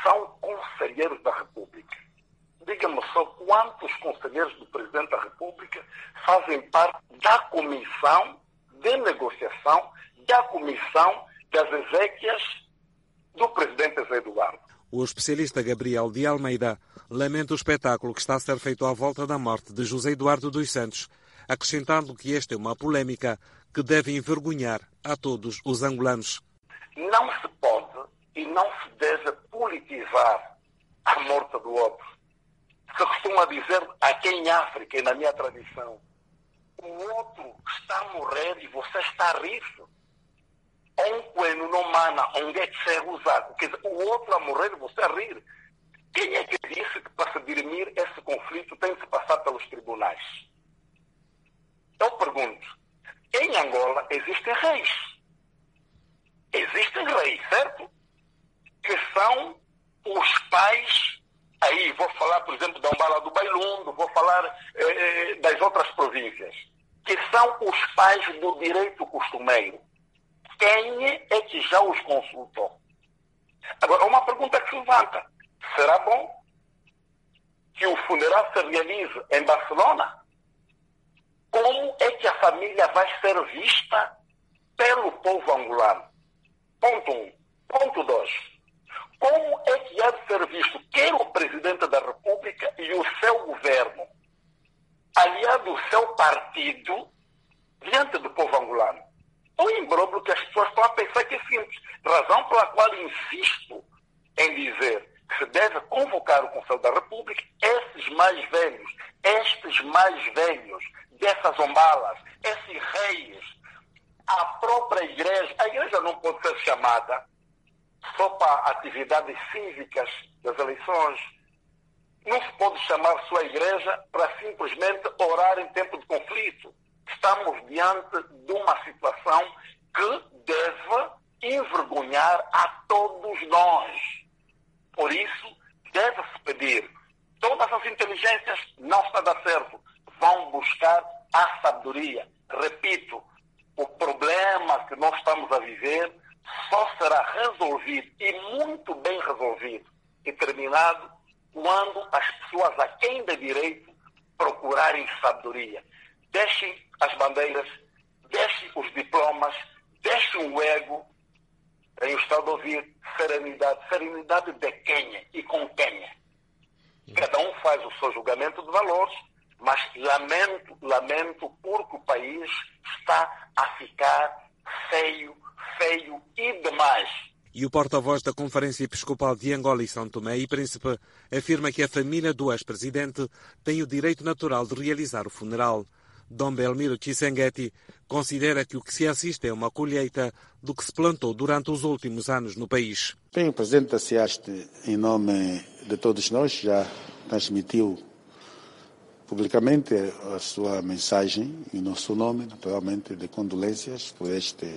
são conselheiros da República. Diga-me só quantos conselheiros do Presidente da República fazem parte da comissão de negociação, da comissão das exéquias do Presidente José Eduardo. O especialista Gabriel de Almeida lamenta o espetáculo que está a ser feito à volta da morte de José Eduardo dos Santos, acrescentando que esta é uma polêmica que deve envergonhar a todos os angolanos. Não se pode e não se deve politizar a morte do outro. Se costuma dizer aqui em África e na minha tradição, o outro está a morrer e você está a rir-se. Um coelho não mana, um é que se usado. Quer dizer, o outro a morrer e você a rir. Quem é que disse que para se dirimir esse conflito tem que se passar pelos tribunais? Eu pergunto, em Angola existem reis. Existem reis, certo? Que são os pais, aí vou falar, por exemplo, da Umbala do Bailundo, vou falar eh, das outras províncias, que são os pais do direito costumeiro. Quem é que já os consultou? Agora, uma pergunta que se levanta. Será bom que o funeral se realize em Barcelona? Como é que a família vai ser vista pelo povo angolano? Ponto um. Ponto dois. Como é que há de ser visto quer o Presidente da República e o seu governo, aliado ao seu partido, diante do povo angolano? O imbróglio que as pessoas estão a pensar que é simples. Razão pela qual insisto em dizer que se deve convocar o Conselho da República, esses mais velhos, estes mais velhos dessas ombalas, esses reis, a própria igreja. A igreja não pode ser chamada só para atividades cívicas das eleições. Não se pode chamar sua igreja para simplesmente orar em tempo de conflito. Estamos diante de uma situação que deve envergonhar a todos nós. Por isso, deve-se pedir. Todas as inteligências não está a dar certo. Vão buscar a sabedoria. Repito, o problema que nós estamos a viver só será resolvido, e muito bem resolvido, e terminado, quando as pessoas a quem dê direito procurarem sabedoria. Deixem as bandeiras, deixem os diplomas, deixem o ego. Tenho estado a ouvir serenidade. Serenidade de quem e com quem? Cada um faz o seu julgamento de valores, mas lamento, lamento porque o país está a ficar feio, feio e demais. E o porta-voz da Conferência Episcopal de Angola e São Tomé e Príncipe afirma que a família do ex-presidente tem o direito natural de realizar o funeral. Dom Belmiro Chisenguetti considera que o que se assiste é uma colheita do que se plantou durante os últimos anos no país. Bem, o presidente da SEASTE, em nome de todos nós, já transmitiu publicamente a sua mensagem, em nosso nome, naturalmente, de condolências por este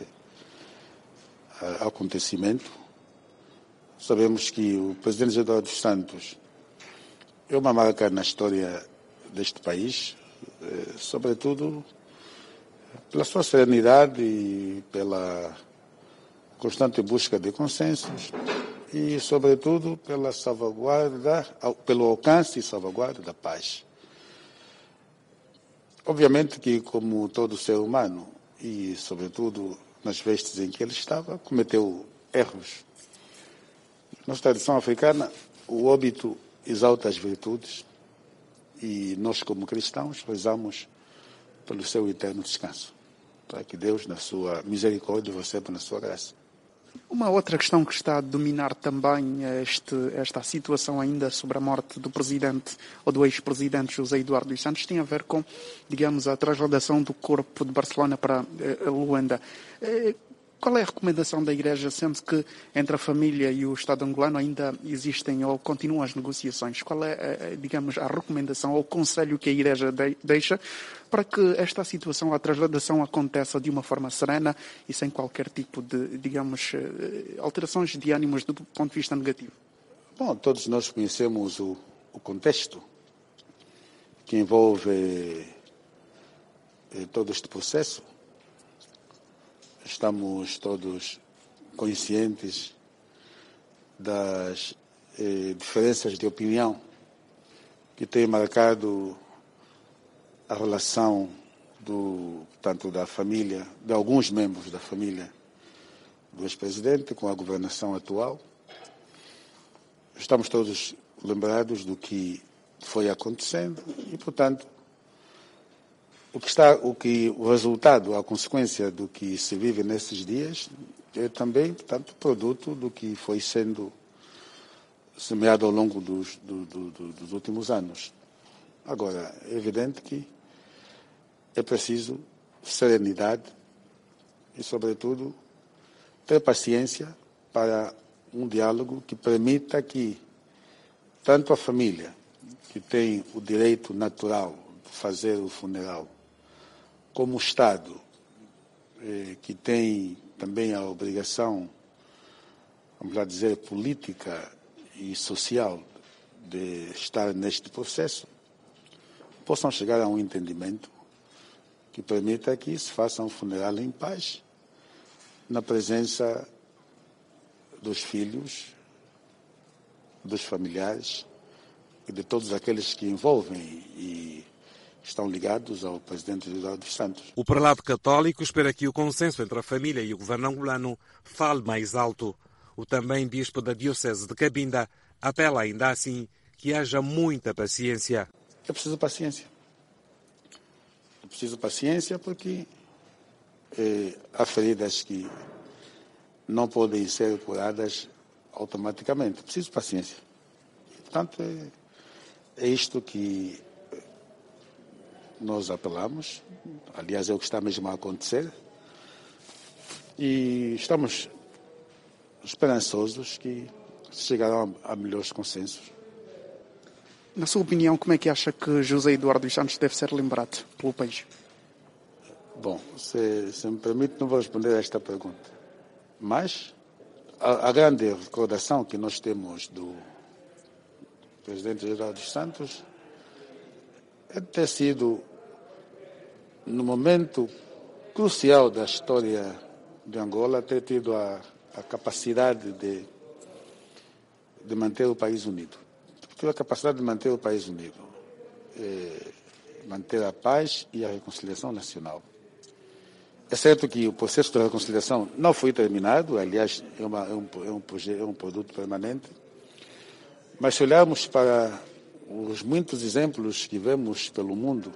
uh, acontecimento. Sabemos que o presidente José Eduardo dos Santos é uma marca na história deste país, sobretudo pela sua serenidade e pela constante busca de consensos e, sobretudo, pela salvaguarda, pelo alcance e salvaguarda da paz. Obviamente que, como todo ser humano, e, sobretudo, nas vestes em que ele estava, cometeu erros. Na nossa tradição africana, o óbito exalta as virtudes, e nós, como cristãos, rezamos pelo seu eterno descanso, para que Deus, na sua misericórdia, o receba na sua graça. Uma outra questão que está a dominar também este, esta situação ainda sobre a morte do presidente ou do ex-presidente José Eduardo dos Santos tem a ver com, digamos, a trasladação do corpo de Barcelona para eh, Luanda. Eh, Qual é a recomendação da Igreja, sendo que entre a família e o Estado angolano ainda existem ou continuam as negociações? Qual é, digamos, a recomendação ou o conselho que a Igreja deixa para que esta situação, a trasladação, aconteça de uma forma serena e sem qualquer tipo de, digamos, alterações de ânimos do ponto de vista negativo? Bom, todos nós conhecemos o, o contexto que envolve eh, todo este processo. Estamos todos conscientes das eh, diferenças de opinião que têm marcado a relação do, tanto da família, de alguns membros da família do ex-presidente com a governação atual. Estamos todos lembrados do que foi acontecendo e, portanto, o que está, o que o resultado, a consequência do que se vive nesses dias é também, portanto, produto do que foi sendo semeado ao longo dos, do, do, do, dos últimos anos. Agora, é evidente que é preciso serenidade e, sobretudo, ter paciência para um diálogo que permita que tanto a família, que tem o direito natural de fazer o funeral, como o Estado, eh, que tem também a obrigação, vamos lá dizer, política e social de estar neste processo, possam chegar a um entendimento que permita que se faça um funeral em paz, na presença dos filhos, dos familiares e de todos aqueles que envolvem e estão ligados ao presidente Eduardo dos Santos. O prelado católico espera que o consenso entre a família e o governo angolano fale mais alto. O também bispo da Diocese de Cabinda apela ainda assim que haja muita paciência. É preciso paciência. É preciso paciência porque eh, há feridas que não podem ser curadas automaticamente. É preciso paciência. Portanto, é, é isto que nós apelamos. Aliás, é o que está mesmo a acontecer. E estamos esperançosos que chegarão a, a melhores consensos. Na sua opinião, como é que acha que José Eduardo dos Santos deve ser lembrado pelo país? Bom, se, se me permite, não vou responder a esta pergunta. Mas a, a grande recordação que nós temos do presidente Eduardo dos Santos é ter sido, no momento crucial da história de Angola, ter tido a, a capacidade de, de manter o país unido. Ter a capacidade de manter o país unido, é, manter a paz e a reconciliação nacional. É certo que o processo de reconciliação não foi terminado, aliás, é, uma, é, um, é, um, é um produto permanente, mas se olharmos para os muitos exemplos que vemos pelo mundo,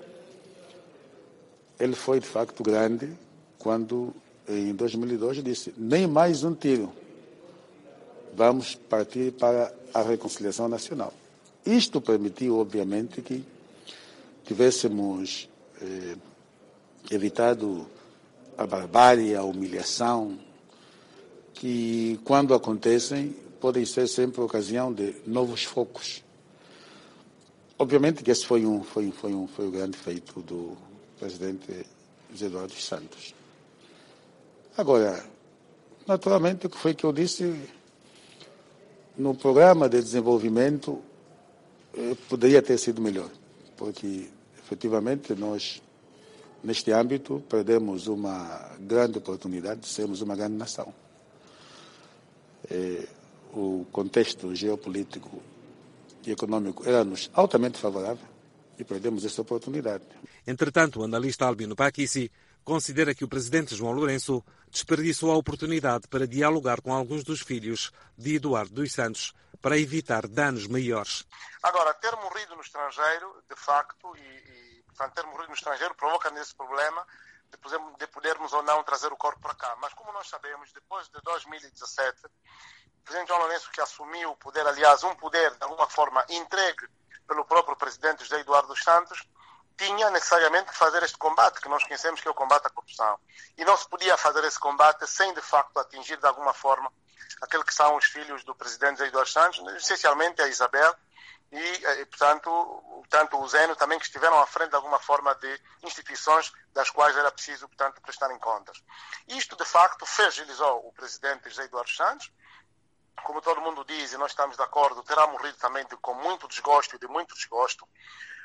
ele foi de facto grande quando, em dois mil e dois, disse: nem mais um tiro, vamos partir para a reconciliação nacional. Isto permitiu, obviamente, que tivéssemos eh, evitado a barbárie, a humilhação, que, quando acontecem, podem ser sempre ocasião de novos focos. Obviamente que esse foi um, foi, foi um, foi um grande feito do presidente José Eduardo dos Santos. Agora, naturalmente, o que foi que eu disse, no programa de desenvolvimento eh, poderia ter sido melhor, porque, efetivamente, nós, neste âmbito, perdemos uma grande oportunidade de sermos uma grande nação. Eh, o contexto geopolítico e econômico era-nos altamente favorável e perdemos essa oportunidade. Entretanto, o analista Albino Paquissi considera que o presidente João Lourenço desperdiçou a oportunidade para dialogar com alguns dos filhos de Eduardo dos Santos para evitar danos maiores. Agora, ter morrido no estrangeiro, de facto, e, e portanto, ter morrido no estrangeiro provoca nesse problema de, de podermos ou não trazer o corpo para cá. Mas, como nós sabemos, depois de dois mil e dezassete, o presidente João Lourenço, que assumiu o poder, aliás, um poder, de alguma forma, entregue pelo próprio presidente José Eduardo dos Santos, tinha necessariamente que fazer este combate, que nós conhecemos que é o combate à corrupção. E não se podia fazer esse combate sem, de facto, atingir, de alguma forma, aqueles que são os filhos do presidente José Eduardo Santos, essencialmente a Isabel e, e portanto, tanto o Zeno também, que estiveram à frente, de alguma forma, de instituições das quais era preciso, portanto, prestarem contas. Isto, de facto, fragilizou o presidente José Eduardo Santos. Como todo mundo diz, e nós estamos de acordo, terá morrido também de, com muito desgosto e de muito desgosto.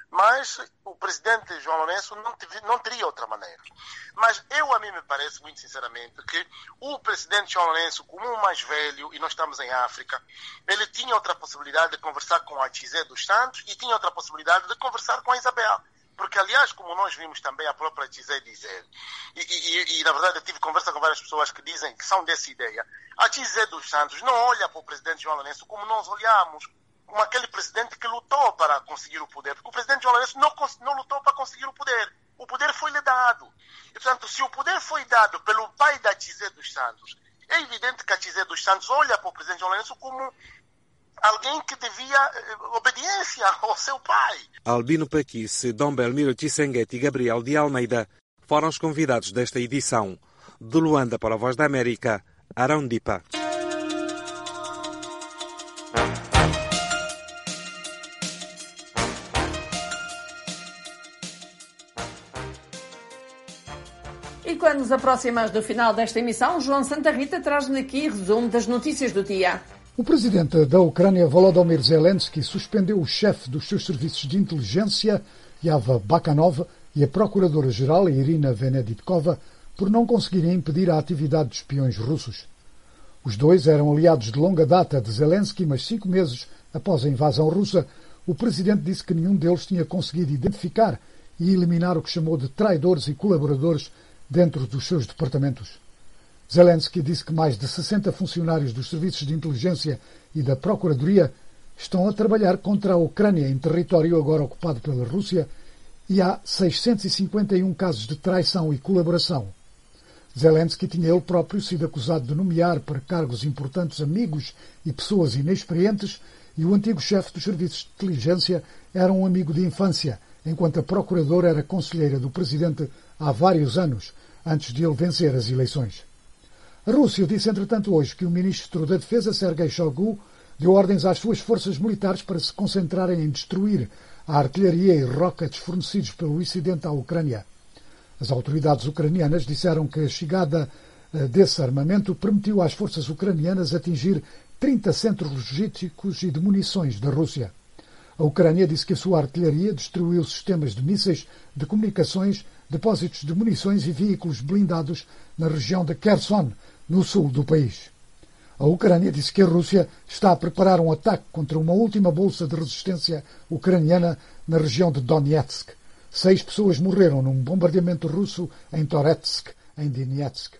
Mas o presidente João Lourenço não, teve, não teria outra maneira. Mas eu, a mim me parece, muito sinceramente, que o presidente João Lourenço, como um mais velho, e nós estamos em África, ele tinha outra possibilidade de conversar com a José dos Santos e tinha outra possibilidade de conversar com a Isabel. Porque, aliás, como nós vimos também a própria José dizer, e, e, e na verdade eu tive conversa com várias pessoas que dizem que são dessa ideia, a José dos Santos não olha para o presidente João Lourenço como nós olhamos, como aquele presidente que lutou para conseguir o poder. Porque o presidente João Lourenço não, não lutou para conseguir o poder. O poder foi-lhe dado. E, portanto, se o poder foi dado pelo pai da José dos Santos, é evidente que a José dos Santos olha para o presidente João Lourenço como alguém que devia eh, obediência ao seu pai. Albino Paquice, Dom Belmiro Chisenguete e Gabriel de Almeida foram os convidados desta edição. De Luanda para a Voz da América, Arão Dipa. E quando nos aproximamos do final desta emissão, João Santa Rita traz-nos aqui resumo das notícias do dia. O presidente da Ucrânia, Volodymyr Zelensky, suspendeu o chefe dos seus serviços de inteligência, Yava Bakanov, e a procuradora-geral, Irina Venediktova, por não conseguirem impedir a atividade de espiões russos. Os dois eram aliados de longa data de Zelensky, mas cinco meses após a invasão russa, o presidente disse que nenhum deles tinha conseguido identificar e eliminar o que chamou de traidores e colaboradores dentro dos seus departamentos. Zelensky disse que mais de sessenta funcionários dos serviços de inteligência e da Procuradoria estão a trabalhar contra a Ucrânia em território agora ocupado pela Rússia e há seiscentos e cinquenta e um casos de traição e colaboração. Zelensky tinha ele próprio sido acusado de nomear para cargos importantes amigos e pessoas inexperientes e o antigo chefe dos serviços de inteligência era um amigo de infância, enquanto a procuradora era conselheira do presidente há vários anos, antes de ele vencer as eleições. A Rússia disse, entretanto, hoje que o ministro da Defesa, Sergei Shoigu, deu ordens às suas forças militares para se concentrarem em destruir a artilharia e rockets fornecidos pelo Ocidente à Ucrânia. As autoridades ucranianas disseram que a chegada desse armamento permitiu às forças ucranianas atingir trinta centros logísticos e de munições da Rússia. A Ucrânia disse que a sua artilharia destruiu sistemas de mísseis, de comunicações, depósitos de munições e veículos blindados na região de Kherson, no sul do país. A Ucrânia disse que a Rússia está a preparar um ataque contra uma última bolsa de resistência ucraniana na região de Donetsk. Seis pessoas morreram num bombardeamento russo em Toretsk, em Donetsk.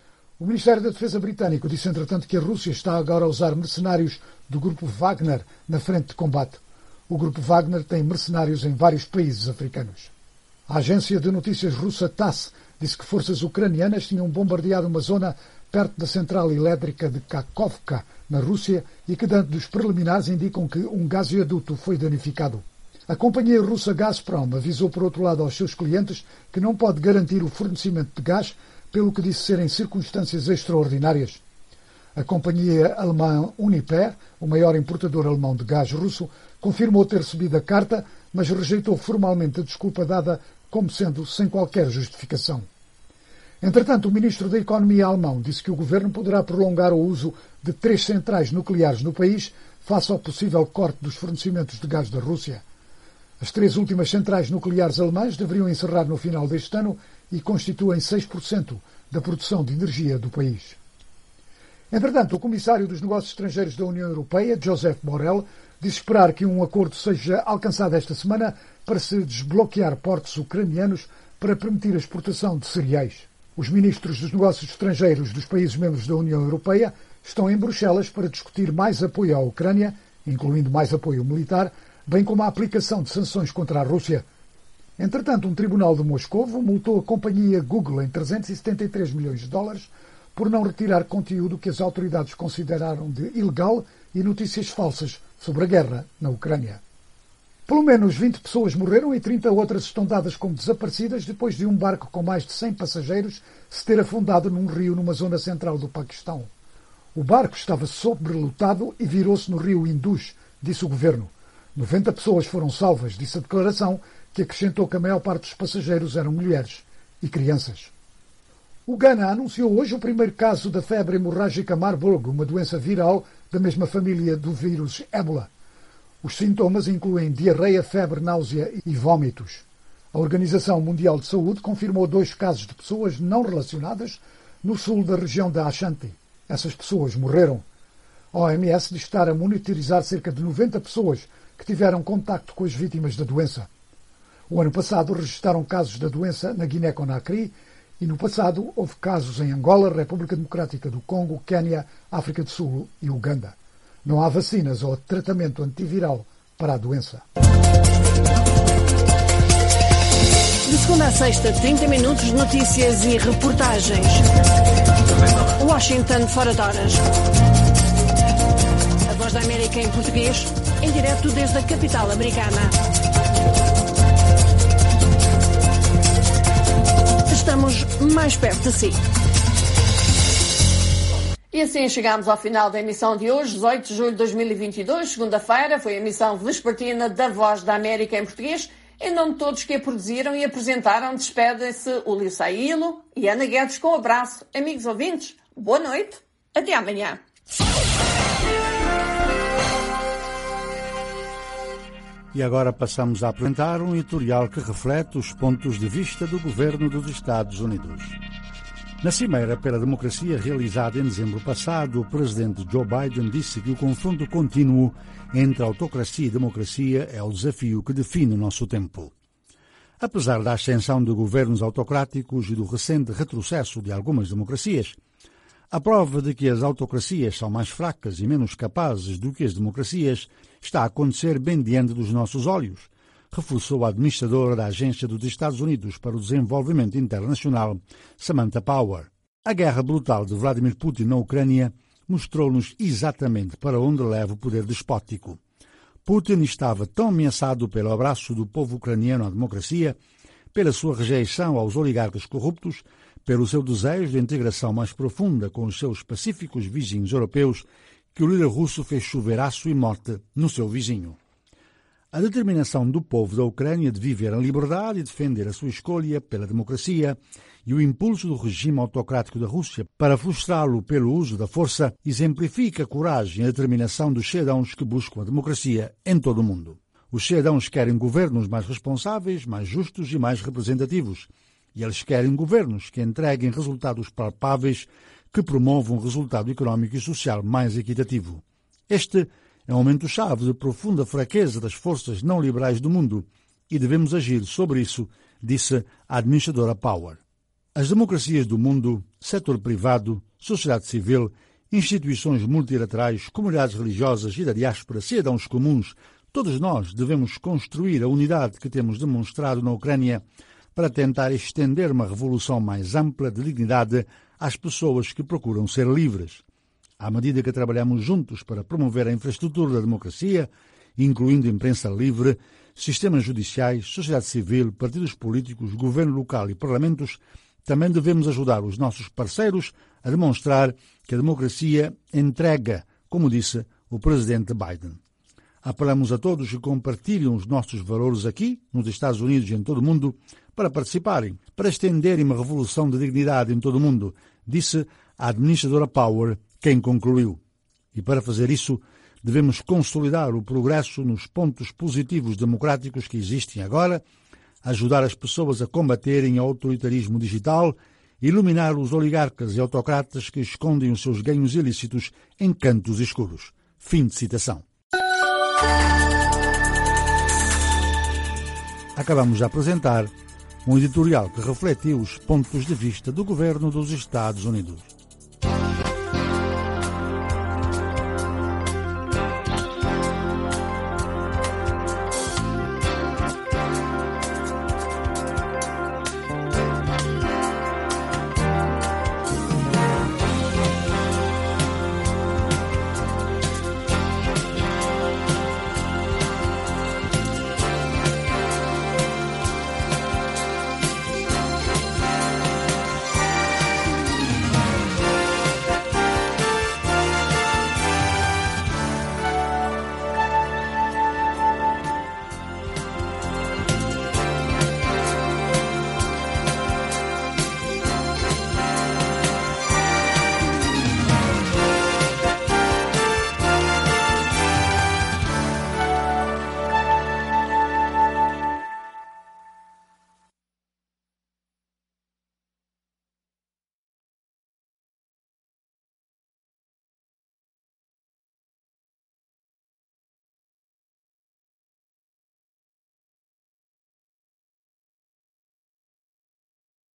O Ministério da Defesa britânico disse, entretanto, que a Rússia está agora a usar mercenários do grupo Wagner na frente de combate. O grupo Wagner tem mercenários em vários países africanos. A agência de notícias russa Tass disse que forças ucranianas tinham bombardeado uma zona perto da central elétrica de Kakhovka, na Rússia, e que dados preliminares indicam que um gasoduto foi danificado. A companhia russa Gazprom avisou, por outro lado, aos seus clientes que não pode garantir o fornecimento de gás, pelo que disse serem circunstâncias extraordinárias. A companhia alemã Uniper, o maior importador alemão de gás russo, confirmou ter recebido a carta, mas rejeitou formalmente a desculpa dada como sendo sem qualquer justificação. Entretanto, o ministro da Economia alemão disse que o governo poderá prolongar o uso de três centrais nucleares no país face ao possível corte dos fornecimentos de gás da Rússia. As três últimas centrais nucleares alemãs deveriam encerrar no final deste ano e constituem seis por cento da produção de energia do país. Entretanto, o comissário dos Negócios Estrangeiros da União Europeia, Josep Borrell, diz esperar que um acordo seja alcançado esta semana para se desbloquear portos ucranianos para permitir a exportação de cereais. Os ministros dos Negócios Estrangeiros dos países membros da União Europeia estão em Bruxelas para discutir mais apoio à Ucrânia, incluindo mais apoio militar, bem como a aplicação de sanções contra a Rússia. Entretanto, um tribunal de Moscovo multou a companhia Google em trezentos e setenta e três milhões de dólares por não retirar conteúdo que as autoridades consideraram de ilegal e notícias falsas sobre a guerra na Ucrânia. Pelo menos vinte pessoas morreram e trinta outras estão dadas como desaparecidas depois de um barco com mais de cem passageiros se ter afundado num rio numa zona central do Paquistão. O barco estava sobrelotado e virou-se no rio Indus, disse o governo. noventa pessoas foram salvas, disse a declaração, que acrescentou que a maior parte dos passageiros eram mulheres e crianças. O Ghana anunciou hoje o primeiro caso da febre hemorrágica Marburg, uma doença viral da mesma família do vírus ébola. Os sintomas incluem diarreia, febre, náusea e vômitos. A Organização Mundial de Saúde confirmou dois casos de pessoas não relacionadas no sul da região da Ashanti. Essas pessoas morreram. A O M S diz estar a monitorizar cerca de noventa pessoas que tiveram contacto com as vítimas da doença. O ano passado registraram casos da doença na Guiné-Conakry e no passado houve casos em Angola, República Democrática do Congo, Quênia, África do Sul e Uganda. Não há vacinas ou tratamento antiviral para a doença. De segunda a sexta, trinta minutos de notícias e reportagens. Washington fora de horas. A Voz da América em português, em direto desde a capital americana. Estamos mais perto de si. E assim chegamos ao final da emissão de hoje, dezoito de julho de dois mil e vinte e dois, segunda-feira. Foi a emissão vespertina da Voz da América em português. Em nome de todos que a produziram e apresentaram, despedem-se Ulio Saílo e Ana Guedes com um abraço. Amigos ouvintes, boa noite. Até amanhã. E agora passamos a apresentar um editorial que reflete os pontos de vista do governo dos Estados Unidos. Na Cimeira pela Democracia realizada em dezembro passado, o presidente Joe Biden disse que o confronto contínuo entre autocracia e democracia é o desafio que define o nosso tempo. Apesar da ascensão de governos autocráticos e do recente retrocesso de algumas democracias, a prova de que as autocracias são mais fracas e menos capazes do que as democracias está a acontecer bem diante dos nossos olhos, reforçou a administradora da Agência dos Estados Unidos para o Desenvolvimento Internacional, Samantha Power. A guerra brutal de Vladimir Putin na Ucrânia mostrou-nos exatamente para onde leva o poder despótico. Putin estava tão ameaçado pelo abraço do povo ucraniano à democracia, pela sua rejeição aos oligarcas corruptos, pelo seu desejo de integração mais profunda com os seus pacíficos vizinhos europeus, que o líder russo fez chover aço e morte no seu vizinho. A determinação do povo da Ucrânia de viver em liberdade e defender a sua escolha pela democracia e o impulso do regime autocrático da Rússia para frustrá-lo pelo uso da força exemplifica a coragem e a determinação dos cidadãos que buscam a democracia em todo o mundo. Os cidadãos querem governos mais responsáveis, mais justos e mais representativos. E eles querem governos que entreguem resultados palpáveis que promovam um resultado económico e social mais equitativo. Este é um momento-chave de profunda fraqueza das forças não liberais do mundo e devemos agir sobre isso, disse a administradora Power. As democracias do mundo, setor privado, sociedade civil, instituições multilaterais, comunidades religiosas e da diáspora, cidadãos comuns, todos nós devemos construir a unidade que temos demonstrado na Ucrânia para tentar estender uma revolução mais ampla de dignidade às pessoas que procuram ser livres. À medida que trabalhamos juntos para promover a infraestrutura da democracia, incluindo imprensa livre, sistemas judiciais, sociedade civil, partidos políticos, governo local e parlamentos, também devemos ajudar os nossos parceiros a demonstrar que a democracia entrega, como disse o presidente Biden. Apelamos a todos que compartilhem os nossos valores aqui, nos Estados Unidos e em todo o mundo, para participarem, para estenderem uma revolução de dignidade em todo o mundo, disse a administradora Power, quem concluiu. E para fazer isso, devemos consolidar o progresso nos pontos positivos democráticos que existem agora, ajudar as pessoas a combaterem o autoritarismo digital, iluminar os oligarcas e autocratas que escondem os seus ganhos ilícitos em cantos escuros. Fim de citação. Acabamos de apresentar um editorial que refletiu os pontos de vista do governo dos Estados Unidos.